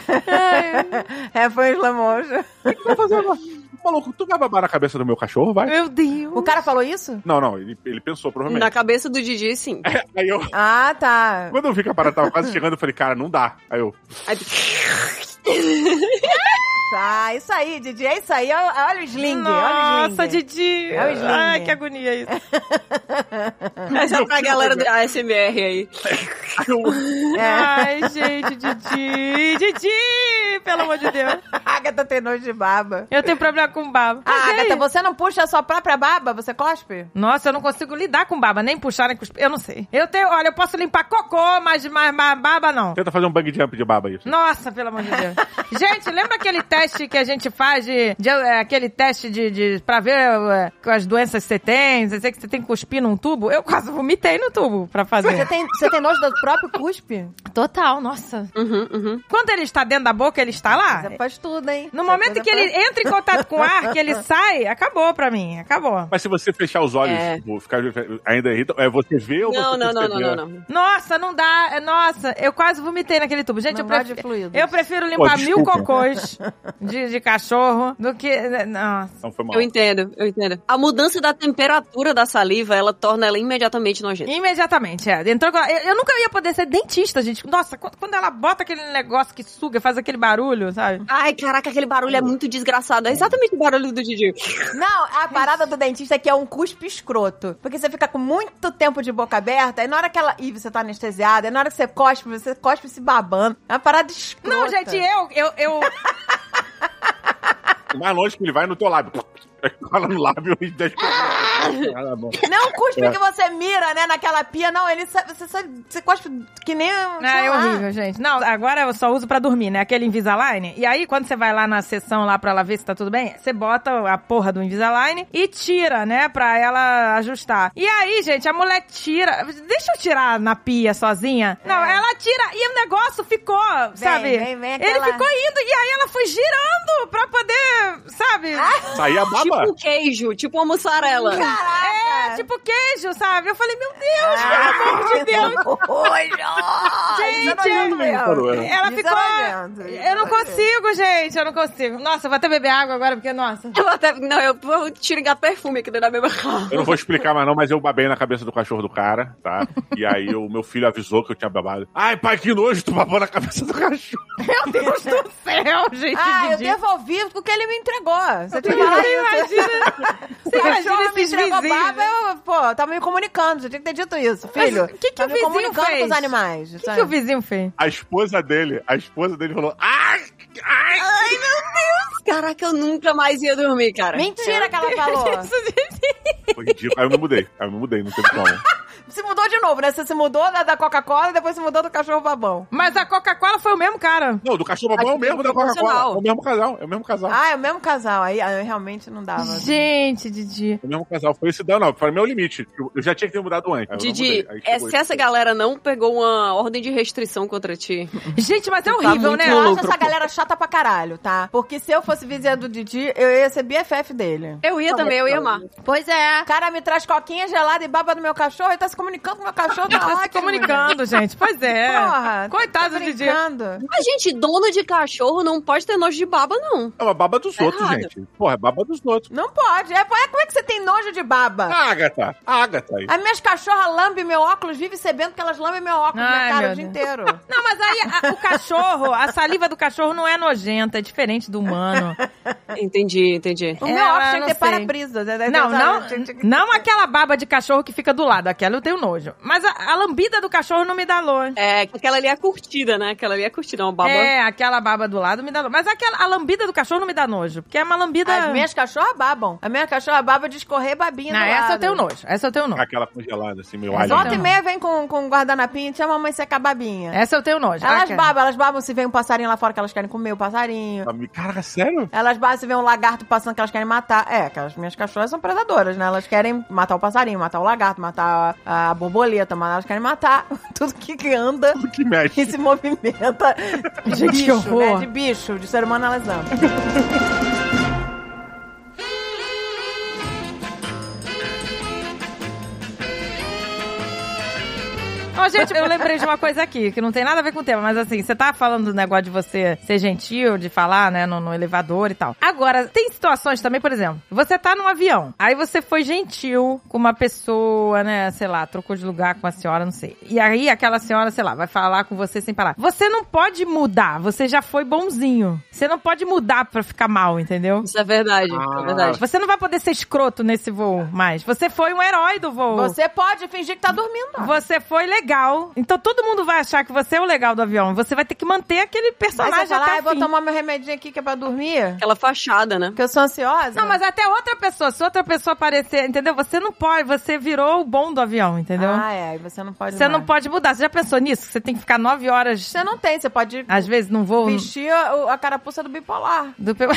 É, foi em slow motion. O que tu vai fazer agora? Maluco, tu vai babar na cabeça do meu cachorro, vai? Meu Deus. O cara falou isso? Não, não, ele, ele pensou, provavelmente. Na cabeça do Didi, sim. Aí eu, Ah, tá. quando eu vi que a parada tava quase chegando, eu falei, cara, não dá. Aí eu, Aí, Tá, isso aí, Didi. É isso aí. Olha, olha o sling. olha o Nossa, sling. Didi. É o sling. Ai, que agonia isso. essa é pra galera do A S M R aí. aí eu Ai, gente, Didi. Didi, pelo amor de Deus. A Agatha tem nojo de baba. Eu tenho problema com baba. Ah, Mas, Agatha, ei, você não puxa a sua própria baba? Você cospe? Nossa, eu não consigo lidar com baba, nem puxar, nem cuspir. Eu não sei. Eu tenho, olha, eu posso limpar cocô, mas, mas, mas baba não. tenta fazer um bug jump de baba aí. Nossa, pelo amor de Deus. Gente, lembra aquele teste que a gente faz de... de é, aquele teste de, de... pra ver é, as doenças que você tem, você sei que você tem que cuspir num tubo? Eu quase vomitei no tubo pra Você fazer. tem, você tem nojo do próprio cuspe? Total, nossa. Uhum, uhum. Quando ele está dentro da boca, ele está lá. Você faz tudo, hein? No Você momento coisa que ele pra- entra em contato com o ar, que ele sai, acabou pra mim, acabou. Mas se você fechar os olhos, É. tipo, ficar ainda irrita, é você vê ou Não, você não, não, não, perceber? não, não. Nossa, não dá. é, Nossa, eu quase vomitei naquele tubo. Gente, Não eu, gosto prefiro, de fluidos. eu prefiro limpar Pô, mil desculpa. cocôs de, de cachorro do que... Nossa. Não, foi mal. Eu entendo, eu entendo. A mudança da temperatura da saliva, ela torna ela imediatamente nojenta. Imediatamente, é. Entrou com- eu, eu nunca ia poder ser dentista, gente. Nossa, quando, quando ela bota aquele negócio que suga, faz aquele barulho, sabe? Ai, caraca, aquele barulho é muito desgraçado. É exatamente o barulho do Didi. Não, a parada do dentista é que é um cuspe escroto. Porque você fica com muito tempo de boca aberta, e na hora que ela... Ih, você tá anestesiada, e na hora que você cospe, você cospe se babando. É uma parada escrota. Não, gente, eu... eu, eu... O mais longe que ele vai é no teu lábio. Cola no lábio e deixa. Ah, bom. Não cuspe É. que você mira, né, naquela pia. Não, ele sa- você, sa- você cospe que nem... Ah, sei é lá. horrível, gente. Não, agora eu só uso pra dormir, né? Aquele Invisalign. E aí, quando você vai lá na sessão lá pra ela ver se tá tudo bem, você bota a porra do Invisalign e tira, né? Pra ela ajustar. E aí, gente, a mulher tira... Deixa eu tirar na pia sozinha. Não, ela tira e o negócio ficou, sabe? vem, vem Ele aquela- ficou indo e aí ela foi girando pra poder, sabe? Sair a baba. Tipo queijo, tipo uma mussarela. É, tipo queijo, sabe? Eu falei, meu Deus, pelo amor de Deus. Gente, Parou, é. ela Isso ficou... é nojento, isso Eu não é consigo, gente, eu não consigo. Nossa, eu vou até beber água agora, porque, nossa... Eu até, não, eu vou tirar perfume aqui dentro da minha boca. Eu não vou explicar mais não, mas eu babei na cabeça do cachorro do cara, tá? E aí o meu filho avisou que eu tinha babado. Ai, pai, que nojo, tu babou na cabeça do cachorro. Meu Deus do céu, gente, Ah, eu Didi. devolvi o que ele me entregou. Você tinha que falar Você isso. imagina... Você O imagina cachorro me esses entregou vizinhos. baba, eu, pô, tava me comunicando. Você tinha que ter dito isso, filho. Mas o que que Tá o me vizinho comunicando fez? com os animais. O que, que o vizinho fez? A esposa dele, a esposa dele falou, ai, Ai! Ai, meu Deus! Caraca, eu nunca mais ia dormir, cara. Mentira que ela falou. Foi ridículo. Aí eu me mudei. Aí eu me mudei, não teve como. Se mudou de novo, né? Você se mudou da, da Coca-Cola e depois se mudou do cachorro babão. Mas a Coca-Cola foi o mesmo cara. Não, do cachorro babão é o mesmo da Coca-Cola. É o mesmo casal, é o mesmo casal. Ah, é o mesmo casal. Aí, aí realmente não dava. Gente, Didi. É o mesmo casal. Foi esse dano, não. Foi o meu limite. Eu eu já tinha que ter mudado antes. Aí eu não Didi, mudei. Aí é, chegou se essa esse- galera não pegou uma ordem de restrição contra ti... Gente, mas é Tá horrível, muito né? Eu acho lucro, essa pô. galera chata pra caralho, tá? Porque se eu fosse vizinha do Didi, eu ia ser B F F dele. Eu ia também, eu ia amar. Pois é. O cara me traz coquinha gelada e baba do meu cachorro e tá se comunicando com o meu cachorro. Tá Tá se ótimo, comunicando, gente. Pois é. Porra, Coitado tá do Didi. brincando. Mas, gente, dono de cachorro não pode ter nojo de baba, não. É uma baba dos Tá outros, errado. gente. Porra, é baba dos outros. Não pode. É, é, como é que você tem nojo de baba? Agatha, Agatha aí. As minhas cachorras lambem meu óculos, vive sabendo que elas lambem meu óculos na Ai, cara meu o dia Deus. inteiro. Não, mas aí a- o cachorro, a saliva do cachorro não é nojenta, é diferente do humano. Entendi, entendi. O É, meu óculos eu tinha não que ter sei. para-brisa. né? Não, não, Tinha- tinha que- não aquela baba de cachorro que fica do lado, aquela eu tenho nojo. Mas a, a lambida do cachorro não me dá nojo. É, aquela ali é a curtida, né? Aquela ali é a curtida, uma baba. É, aquela baba do lado me dá nojo. Mas aquela, a lambida do cachorro não me dá nojo, porque é uma lambida... As minhas cachorras babam. A minha cachorra baba de escorrer babinha Não, do essa lado. eu tenho nojo, essa eu tenho nojo. Aquela congelada, assim, meio Mas alho. Volta Então e não. meia vem com, com um guardanapinho e chama a mamãe secar babinha. Essa eu tenho nojo. Elas Ah, babam, elas babam se vem um passarinho lá fora que elas querem comer o passarinho. Caraca, sério? Elas babam se vem um lagarto passando que elas querem matar. É, aquelas minhas cachorras são predadoras, né? Elas querem matar o passarinho, matar o lagarto, matar a, a borboleta, mas elas querem matar tudo que que anda Tudo que mexe. e se movimenta. De Gente, que bicho, horror. né? De bicho, de ser humano elas amam. Ó, gente, eu lembrei de uma coisa aqui, que não tem nada a ver com o tema, mas assim, você tá falando do negócio de você ser gentil, de falar, né, no, no elevador e tal. Agora, tem situações também, por exemplo, você tá num avião, aí você foi gentil com uma pessoa, né, sei lá, trocou de lugar com a senhora, não sei. E aí aquela senhora, sei lá, vai falar com você sem parar. Você não pode mudar, você já foi bonzinho. Você não pode mudar pra ficar mal, entendeu? Isso é verdade, Ah. é verdade. Você não vai poder ser escroto nesse voo mais. Você foi um herói do voo. Você pode fingir que tá dormindo. ó. Você foi legal. Então todo mundo vai achar que você é o legal do avião. Você vai ter que manter aquele Aí personagem você fala, até ah, o eu vou fim. tomar meu remedinho aqui que é pra dormir. Aquela fachada, né? Porque eu sou ansiosa. Não, mas até outra pessoa. Se outra pessoa aparecer, entendeu? Você não pode. Você virou o bom do avião, entendeu? Ah, é. Aí você não pode Você não mais. pode mudar. Você já pensou nisso? Que você tem que ficar nove horas, Você não tem. Você pode às vezes, num voo... vestir a, a carapuça do bipolar. Do... pe-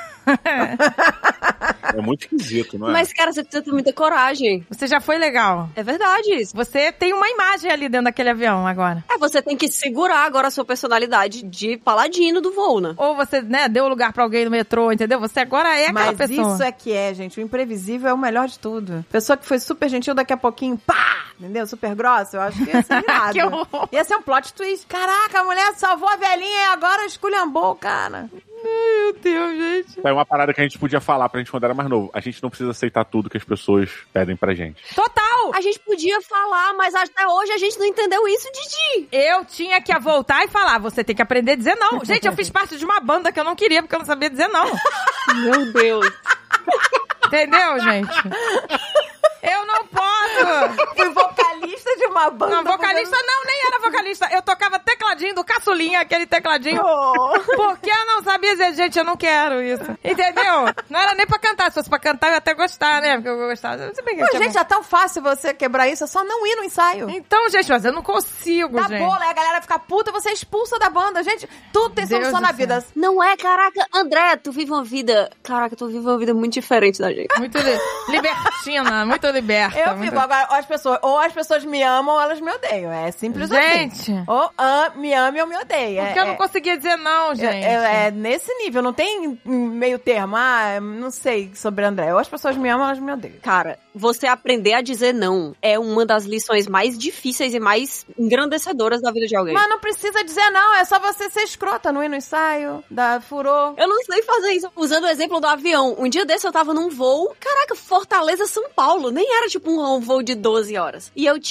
É muito esquisito, não é? Mas, cara, você precisa ter muita coragem. Você já foi legal. É verdade isso. Você tem uma imagem ali dentro daquele avião agora. É, você tem que segurar agora a sua personalidade de paladino do voo, né? Ou você, né, deu lugar pra alguém no metrô, entendeu? Você agora é aquela Mas pessoa. isso é que é, gente. O imprevisível é o melhor de tudo. Pessoa que foi super gentil, daqui a pouquinho, pá! Entendeu? Super grossa. Eu acho que ia ser irado. Que horror. Ia ser um plot twist. Caraca, a mulher salvou a velhinha e agora esculhambou o cara. Meu Deus, gente. É uma parada que a gente podia falar pra gente quando era mais novo. A gente não precisa aceitar tudo que as pessoas pedem pra gente. Total! A gente podia falar, mas até hoje a gente não entendeu isso, Didi. Eu tinha que voltar e falar, você tem que aprender a dizer não. Gente, eu fiz parte de uma banda que eu não queria, porque eu não sabia dizer não. Meu Deus. Entendeu, gente? Eu não posso! Fui vocalista de uma banda. Não, vocalista não, nem era vocalista. Eu tocava tecladinho do caçulinha, aquele tecladinho. Oh. Porque eu não sabia dizer, gente, eu não quero isso. Entendeu? Não era nem pra cantar. Se fosse pra cantar, eu ia até gostar, né? Porque eu gostava. Se bem que eu Pô, tinha- gente, é tão fácil você quebrar isso, é só não ir no ensaio. Então, gente, mas eu não consigo, Tá gente. bom, aí a galera fica puta, você é expulsa da banda. Gente, tudo tem Deus solução do na céu. vida. Não é, caraca, André, tu vive uma vida... Caraca, tu vive uma vida muito diferente da gente. Muito li- libertina, muito liberta. Eu muito... fico, agora, ou as pessoas, ou as pessoas me amam ou elas me odeiam. É simples Gente. assim. Ou ah, me ama ou me odeia. Porque é, eu não conseguia dizer não, é, gente. é, é nesse nível, não tem meio termo. Ah, não sei sobre André. Ou as pessoas me amam ou elas me odeiam. Cara, você aprender a dizer não é uma das lições mais difíceis e mais engrandecedoras da vida de alguém. Mas não precisa dizer não, é só você ser escrota, não ir no ensaio, dar furor. Eu não sei fazer isso. Usando o exemplo do avião. Um dia desse eu tava num voo, caraca, Fortaleza, São Paulo. Nem era tipo um, um voo de doze horas. E eu tive que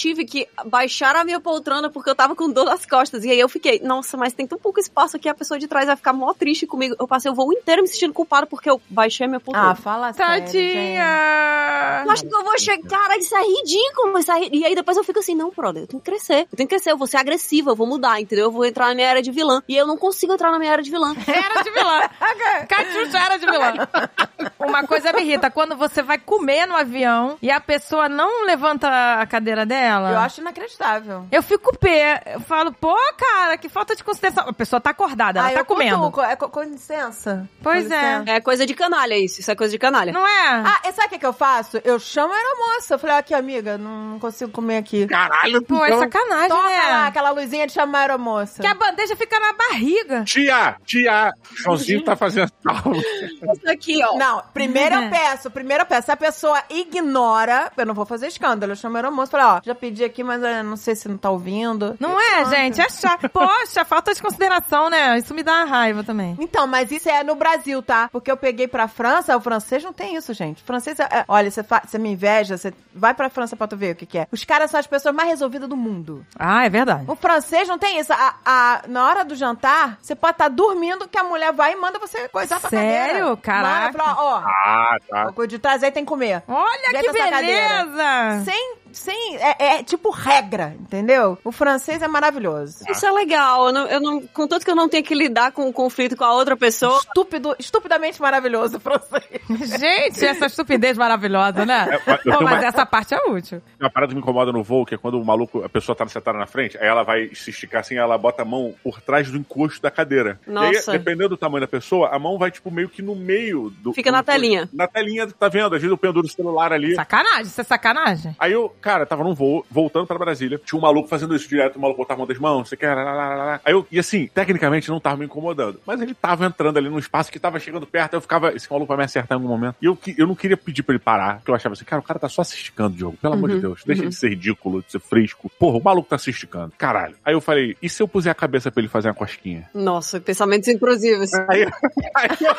que baixaram a minha poltrona porque eu tava com dor nas costas. E aí eu fiquei, nossa, mas tem tão pouco espaço aqui, a pessoa de trás vai ficar mó triste comigo. Eu passei o voo inteiro me sentindo culpada porque eu baixei a minha poltrona. Ah, fala sério, gente. Tadinha! Eu acho que eu vou chegar, cara, isso é ridículo. Isso é ri- E aí depois eu fico assim, não, brother, eu tenho que crescer. Eu tenho que crescer, eu vou ser agressiva, eu vou mudar, entendeu? Eu vou entrar na minha era de vilã. E eu não consigo entrar na minha era de vilã. Era de vilã. Catiuxa era de vilã. Uma coisa me irrita, quando você vai comer no avião e a pessoa não levanta a cadeira dela. Eu acho inacreditável. Eu fico pé. Eu falo, pô, cara, que falta de consideração. A pessoa tá acordada, ela Ah, tá eu comendo. cutuco. É, com, com licença. Pois Com é. licença. É coisa de canalha isso, isso é coisa de canalha. Não é? Ah, e sabe o que, que eu faço? Eu chamo a aeromoça. Eu falei, aqui, amiga, não consigo comer aqui. Caralho, Pô, é então- sacanagem, Toca né? lá, aquela luzinha de chamar a aeromoça. Que a bandeja fica na barriga. Tia, tia, o Joãozinho tá fazendo tal. Isso aqui, ó. Não, primeiro Uhum. eu peço, primeiro eu peço. Se a pessoa ignora, eu não vou fazer escândalo. Eu chamo a aeromoça e falei, ó, já pedi aqui, mas eh, não sei se não tá ouvindo. Não é, Pronto. gente? É chato. Poxa, falta de consideração, né? Isso me dá uma raiva também. Então, mas isso é no Brasil, tá? Porque eu peguei pra França, o francês não tem isso, gente. O francês, é, é- olha, você, fa- você me inveja, você vai pra França pra tu ver o que que é. Os caras são as pessoas mais resolvidas do mundo. Ah, é verdade. O francês não tem isso. A, a- na hora do jantar, você pode estar dormindo que a mulher vai e manda você coisar pra Sério? cadeira. Caraca. Manda, fala, ó, Ah, tá. o de trás aí tem que comer. Olha Ajeita que essa cadeira. beleza! Sem, sem, é, é tipo regra, entendeu? O francês é maravilhoso. Isso é legal. Eu não, eu não, contanto que eu não tenha que lidar com o conflito com a outra pessoa. Estúpido, estupidamente maravilhoso o francês. Gente, essa estupidez maravilhosa, né? É, eu Pô, tenho mas uma- essa parte é útil. Uma parada que me incomoda no voo, que é quando o maluco, a pessoa tá sentada na frente, aí ela vai se esticar assim, ela bota a mão por trás do encosto da cadeira. Nossa. E aí, dependendo do tamanho da pessoa, a mão vai, tipo, meio que no meio do. Fica do na encosto. telinha. Na telinha, tá vendo? Às vezes eu penduro o celular ali. Sacanagem, isso é sacanagem. Aí eu, cara, tava num voo, voltando pra Brasília, tinha um maluco fazendo isso direto, o maluco botava a mão das mãos, você quer. Lá, lá, lá, lá. Aí eu, e assim, tecnicamente não tava me incomodando. Mas ele tava entrando ali num espaço que tava chegando perto, aí eu ficava, esse maluco vai me acertar em algum momento. E eu, que- eu não queria pedir pra ele parar, porque eu achava assim, cara, o cara tá só se esticando, Diogo, pelo amor de Deus, deixa de ser ridículo, de ser fresco. Porra, o maluco tá se esticando, caralho. Aí eu falei, e se eu puser a cabeça pra ele fazer uma cosquinha? Nossa, pensamentos intrusivos. Aí, aí eu,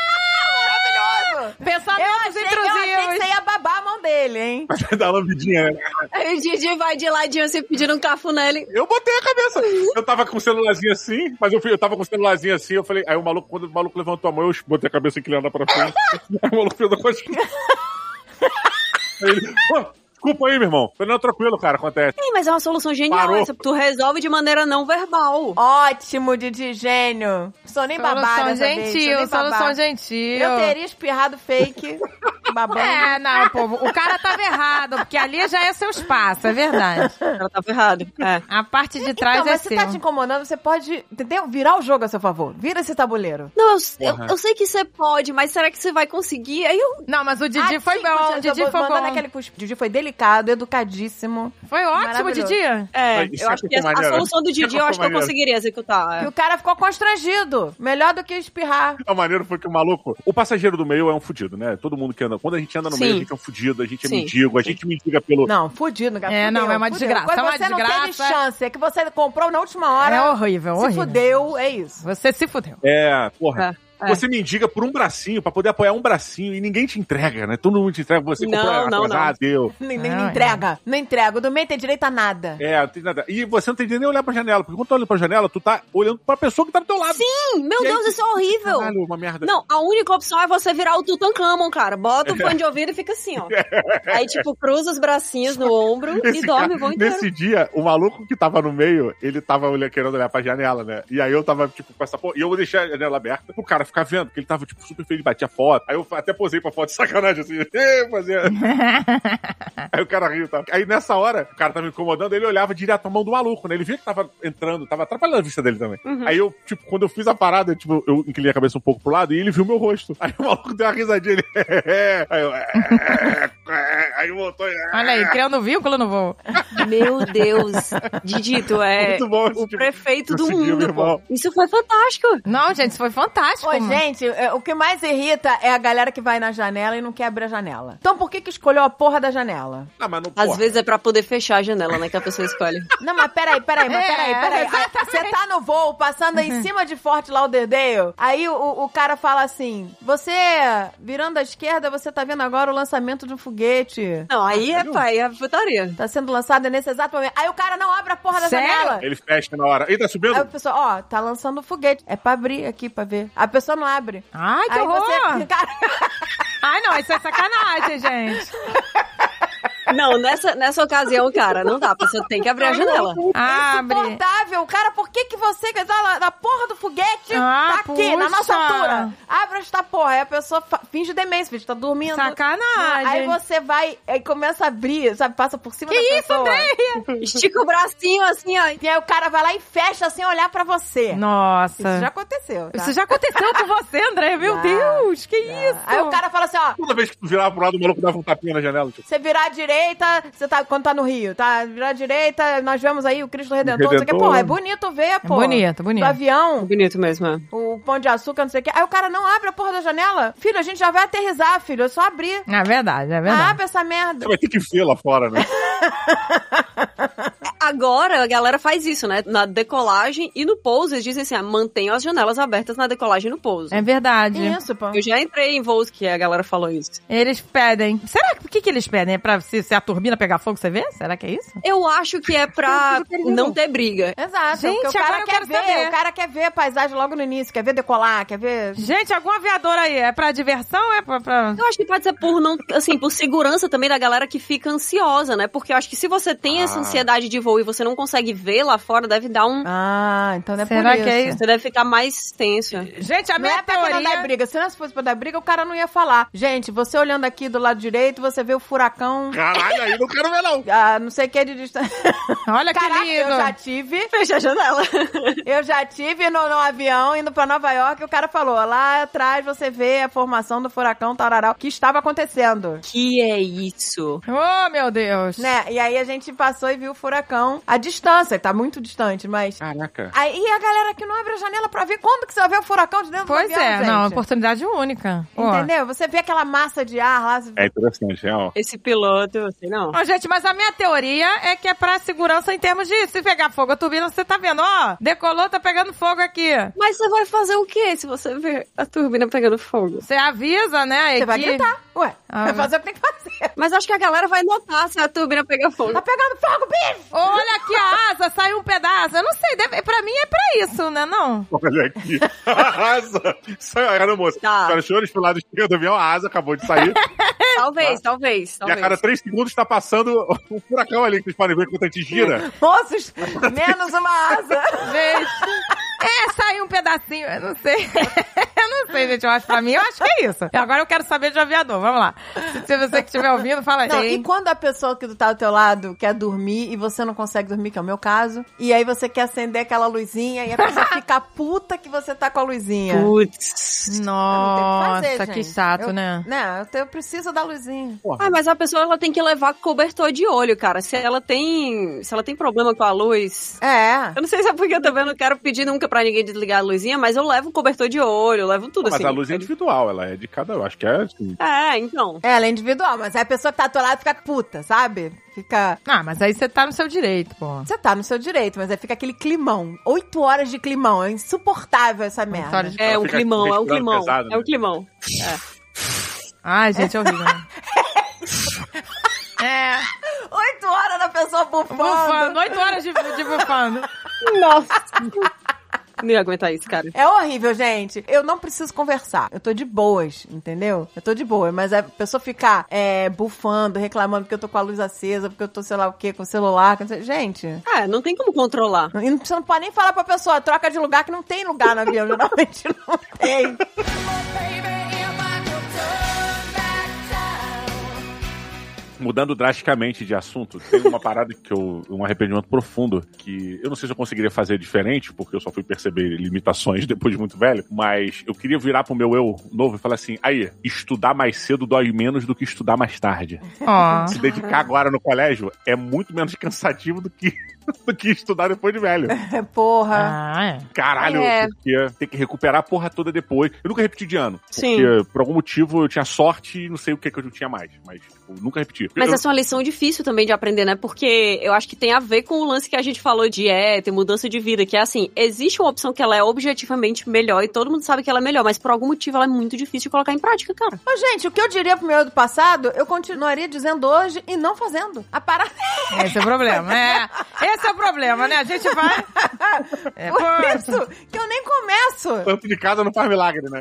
Pensamentos Eu achei, eu achei que intrusivos. você ia babar a mão dele, hein? dar uma lambidinha, né? Aí o Didi vai de ladinho assim pedindo um cafuné. Ele... Eu botei a cabeça. Eu tava com o celularzinho assim, mas eu, fui, eu tava com o celularzinho assim, eu falei, aí o maluco, quando o maluco levantou a mão, eu botei a cabeça inclinada pra frente. Aí o maluco fez a coxinha. Aí ele, pô, desculpa aí, meu irmão. Eu falei, não, tranquilo, cara, acontece. Ei, mas é uma solução genial Parou. essa. Tu resolve de maneira não verbal. Ótimo, Didi, gênio. Sou nem babada Solução dessa vez, sou gentil, nem solução babá. gentil. Eu teria espirrado fake, babando. É, não, povo, o cara tava errado, porque ali já é seu espaço, é verdade. Ela tava errado. É. A parte de trás Então, é mas se seu. tá te incomodando, você pode, entendeu? Virar o jogo a seu favor. Vira esse tabuleiro. Não, eu, eu, Porra. eu sei que você pode, mas será que você vai conseguir? Aí eu... Não, mas o Didi Ah, foi sim, bom, podia- o Didi eu foi vou mandar bom. naquele cuspe. Didi foi delicado, educadíssimo. Foi ótimo, Maravilhoso. Didi. É, Mas isso eu é acho que ficou a, a maneiro. solução do Didi Ficou eu acho que eu maneiro. conseguiria executar. E É. o cara ficou constrangido. Melhor do que espirrar. A maneira foi que o maluco. O passageiro do meio é um fudido, né? Todo mundo que anda. Quando a gente anda no Sim. meio, a gente é um fudido, a gente é Sim. mendigo, a gente mendiga pelo. Não, fudido, cara. É, fudeu, não, é uma fudeu. desgraça, Quando é uma você não teve desgraça. chance, é que você comprou na última hora. É horrível, se horrível. fudeu, é isso. Você se fudeu. É, porra. É, é. Você mendiga por um bracinho, pra poder apoiar um bracinho, e ninguém te entrega, né? Todo mundo te entrega, você Não, comprou não, atrasado, deu. Nem, nem Não, entrega, não entrega. O do meio tem direito a nada. É, não tem nada. E você não tem direito nem olhar pra janela, porque quando tu olha pra janela, tu tá olhando pra pessoa que tá do teu lado. Sim, meu E aí Deus, tu- isso é horrível. Caralho, uma merda. Não, a única opção é você virar o Tutankhamon, cara. Bota o fone de ouvido e fica assim, ó. Aí, tipo, cruza os bracinhos no ombro e Esse dorme cara- o voo inteiro. Nesse dia, o maluco que tava no meio, ele tava olhando, querendo olhar pra janela, né? E aí eu tava, tipo, com essa porra. E eu vou deixar a janela aberta pro cara ficar vendo, porque ele tava, tipo, super feliz, batia foto. Aí eu até posei pra foto de sacanagem, assim. "Ê, fazia. Aí o cara riu, tá? Aí nessa hora, o cara tava me incomodando, ele olhava direto a mão do maluco, né? Ele via que tava entrando, tava atrapalhando a vista dele também. Aí eu, tipo, quando eu fiz a parada, tipo, eu inclinei a cabeça um pouco pro lado e ele viu meu rosto. Aí o maluco deu uma risadinha, ele. Aí eu. Aí voltou. Olha aí, criando vínculo no voo. Meu Deus. Didi, tu é Muito bom esse o tipo- prefeito do conseguiu, mundo, meu irmão. pô. Isso foi fantástico. Não, gente, isso foi fantástico. Ô, mano. gente, é, o que mais irrita é a galera que vai na janela e não quer abrir a janela. Então por que que escolheu a porra da janela? Ah, mas não, Às porra. vezes é pra poder fechar a janela, né, que a pessoa escolhe. Não, mas peraí, peraí, mas É, peraí, peraí. exatamente. Você tá no voo, passando em cima de Fort Lauderdale, aí o, o cara fala assim, você, virando à esquerda, você tá vendo agora o lançamento de um foguete. Não, aí é pai, é putaria. Tá sendo lançado foda nesse exato momento. Aí o cara não abre a porra da Sério? janela. Ele fecha na hora. Ele tá subindo? Aí a pessoa, ó, tá lançando foguete. É pra abrir aqui, pra ver. A pessoa não abre. Ai, que Aí horror! você... Cara... Ai, não, isso é sacanagem, gente. Não, nessa, nessa ocasião, cara, não dá. A pessoa tem que abrir a janela. Abre. Insuportável. Cara, por que que você quer dar na, na porra do foguete? Ah, tá aqui, na puxa. nossa altura. Abre esta porra. Aí a pessoa fa- finge demência, finge que tá dormindo. Sacanagem. Aí você vai e começa a abrir, sabe? Passa por cima Que da isso, pessoa. Andréia? Estica o bracinho assim, ó. E aí o cara vai lá e fecha sem olhar pra você. Nossa. Isso já aconteceu, tá? Isso já aconteceu com você, André. Meu Já, Deus, que já. isso? Aí o cara fala assim, ó, Toda vez que tu virava pro lado, o maluco dava um tapinha na janela. Tipo, você virar à direita, você tá, quando tá no Rio, tá? Virar à direita, nós vemos aí o Cristo Redentor, não sei o que. Redentor. Porra, é bonito ver, pô. bonito, bonito. Do avião, Bonito mesmo, é. o pão de açúcar, não sei o que. Aí o cara não abre a porra da janela. Filho, a gente já vai aterrissar, filho. É só abrir. É verdade, é verdade. Abre essa merda. você vai ter que ver lá fora, né? Agora a galera faz isso, né? Na decolagem e no pouso, eles dizem assim, ah, mantenham as janelas abertas na decolagem e no pouso. É verdade. Isso, pô. Eu já entrei em voos que a galera falou isso. Eles pedem. Será que o que, que eles pedem? É pra se, se a turbina pegar fogo, você vê? Será que é isso? Eu acho que é pra não ter briga. Exato. Gente, porque o agora cara eu quer quero ver. saber. O cara quer ver a paisagem logo no início, quer ver decolar, quer ver. Gente, algum aviador aí? É pra diversão ou é pra... pra... Eu acho que pode ser por não, assim, por segurança também da galera que fica ansiosa, né? Porque eu acho que se você tem essa Ah. ansiedade de voo e você não consegue ver lá fora, deve dar um... Ah, então não é Será por isso. que é isso? Você deve ficar mais tenso. Gente, a Não minha é pra não dar teoria... briga. Se não fosse pra dar briga, o cara não ia falar. Gente, você olhando aqui do lado direito, você vê o furacão. Caralho, aí não quero ver, não. Ah, não sei o que de distância. Olha que Caraca, lindo. eu já tive. Fecha a janela. Eu já tive no, no avião indo pra Nova York. O cara falou: lá atrás você vê a formação do furacão Tararau que estava acontecendo. Que é isso? Oh, meu Deus. Né? E aí a gente passou e viu o furacão à distância. Tá muito distante, mas. Caraca. Aí a galera que não abre a janela pra ver quando que você vai ver o furacão de dentro Pois do avião, é, gente. não, oportunidade única. Pô. Entendeu? Você vê aquela massa de ar lá. É interessante, real. Esse piloto, assim, não. Ó, gente, mas a minha teoria é que é pra segurança em termos de se pegar fogo a turbina, você tá vendo, ó, decolou, tá pegando fogo aqui. Mas você vai fazer o quê se você ver a turbina pegando fogo? Você avisa, né, a Você vai equipe. gritar. Ué, Ah, vai vai. fazer o que tem que fazer. Mas acho que a galera vai notar se a turbina pegar fogo. Tá pegando fogo, bicho! Olha aqui a asa, saiu um pedaço. Eu não sei, deve, pra mim é pra isso, né, não? Olha aqui. A asa. Saiu, era, moça. Tá. Os senhores pro lado esquerdo do avião, a asa acabou de sair. Talvez, talvez, E a talvez. cada três segundos tá passando um furacão ali, que vocês podem ver quando a gente gira. Moços, menos uma asa. Gente. É, saiu um pedacinho, eu não sei. Eu não sei, gente, eu acho pra mim, eu acho que é isso. E agora eu quero saber de aviador, vamos lá. Se você que estiver ouvindo, fala aí. Não, e quando a pessoa que tá do teu lado quer dormir e você não consegue dormir, que é o meu caso, e aí você quer acender aquela luzinha e a pessoa fica puta que você tá com a luzinha. Putz. Nossa, Não tem o que fazer, que gente. chato, Eu- né? Né, eu, eu preciso da luzinha. Ah, mas a pessoa ela tem que levar cobertor de olho, cara. Se ela tem, se ela tem problema com a luz, É. eu não sei se é porque eu também não quero pedir nunca pra ninguém desligar a luzinha, mas eu levo cobertor de olho, eu levo tudo Mas assim. a luz é individual, ela é de cada. Eu acho que é assim. É, então. É, ela é individual, mas aí a pessoa que tá do teu lado fica puta, sabe? Fica. Ah, mas aí você tá no seu direito, pô. Você tá no seu direito, mas aí fica aquele climão. Oito horas de climão. É insuportável essa merda. horas de- É Ela um fica climão, é um respirando climão. pesado, É né? um climão. Ai, gente, é horrível. né? É, Oito horas da pessoa bufando. bufando, oito horas de, de bufando. Nossa. Não ia aguentar isso, cara. É horrível, gente. Eu não preciso conversar. Eu tô de boas, entendeu? Eu tô de boa. Mas a pessoa ficar é, bufando, reclamando porque eu tô com a luz acesa, porque eu tô sei lá o quê, com o celular. Com... Gente. É, não tem como controlar. E não- você não pode nem falar pra pessoa, troca de lugar, que não tem lugar no avião. Geralmente não tem. Mudando drasticamente de assunto, tem uma parada que eu. Um arrependimento profundo, que eu não sei se eu conseguiria fazer diferente, porque eu só fui perceber limitações depois de muito velho, mas eu queria virar pro meu eu novo e falar assim: aí, estudar mais cedo dói menos do que estudar mais tarde. Ó. Se dedicar agora no colégio é muito menos cansativo do que do que estudar depois de velho. Porra. Ah, é. Caralho, É. eu ia ter que recuperar a porra toda depois. Eu nunca repeti de ano. Sim. Porque, por algum motivo, eu tinha sorte e não sei o que, que eu não tinha mais. Mas, tipo, nunca repeti. Mas eu, essa é uma lição difícil também de aprender, né? Porque eu acho que tem a ver com o lance que a gente falou de é, ter mudança de vida, que é assim, existe uma opção que ela é objetivamente melhor e todo mundo sabe que ela é melhor, mas por algum motivo ela é muito difícil de colocar em prática, cara. Ô, gente, o que eu diria pro meu eu do passado, eu continuaria dizendo hoje e não fazendo. A parada... Esse é o problema, é. Esse é o problema, né? A gente vai... É, Por pô. isso que eu nem começo. Tanto de casa não faz milagre, né?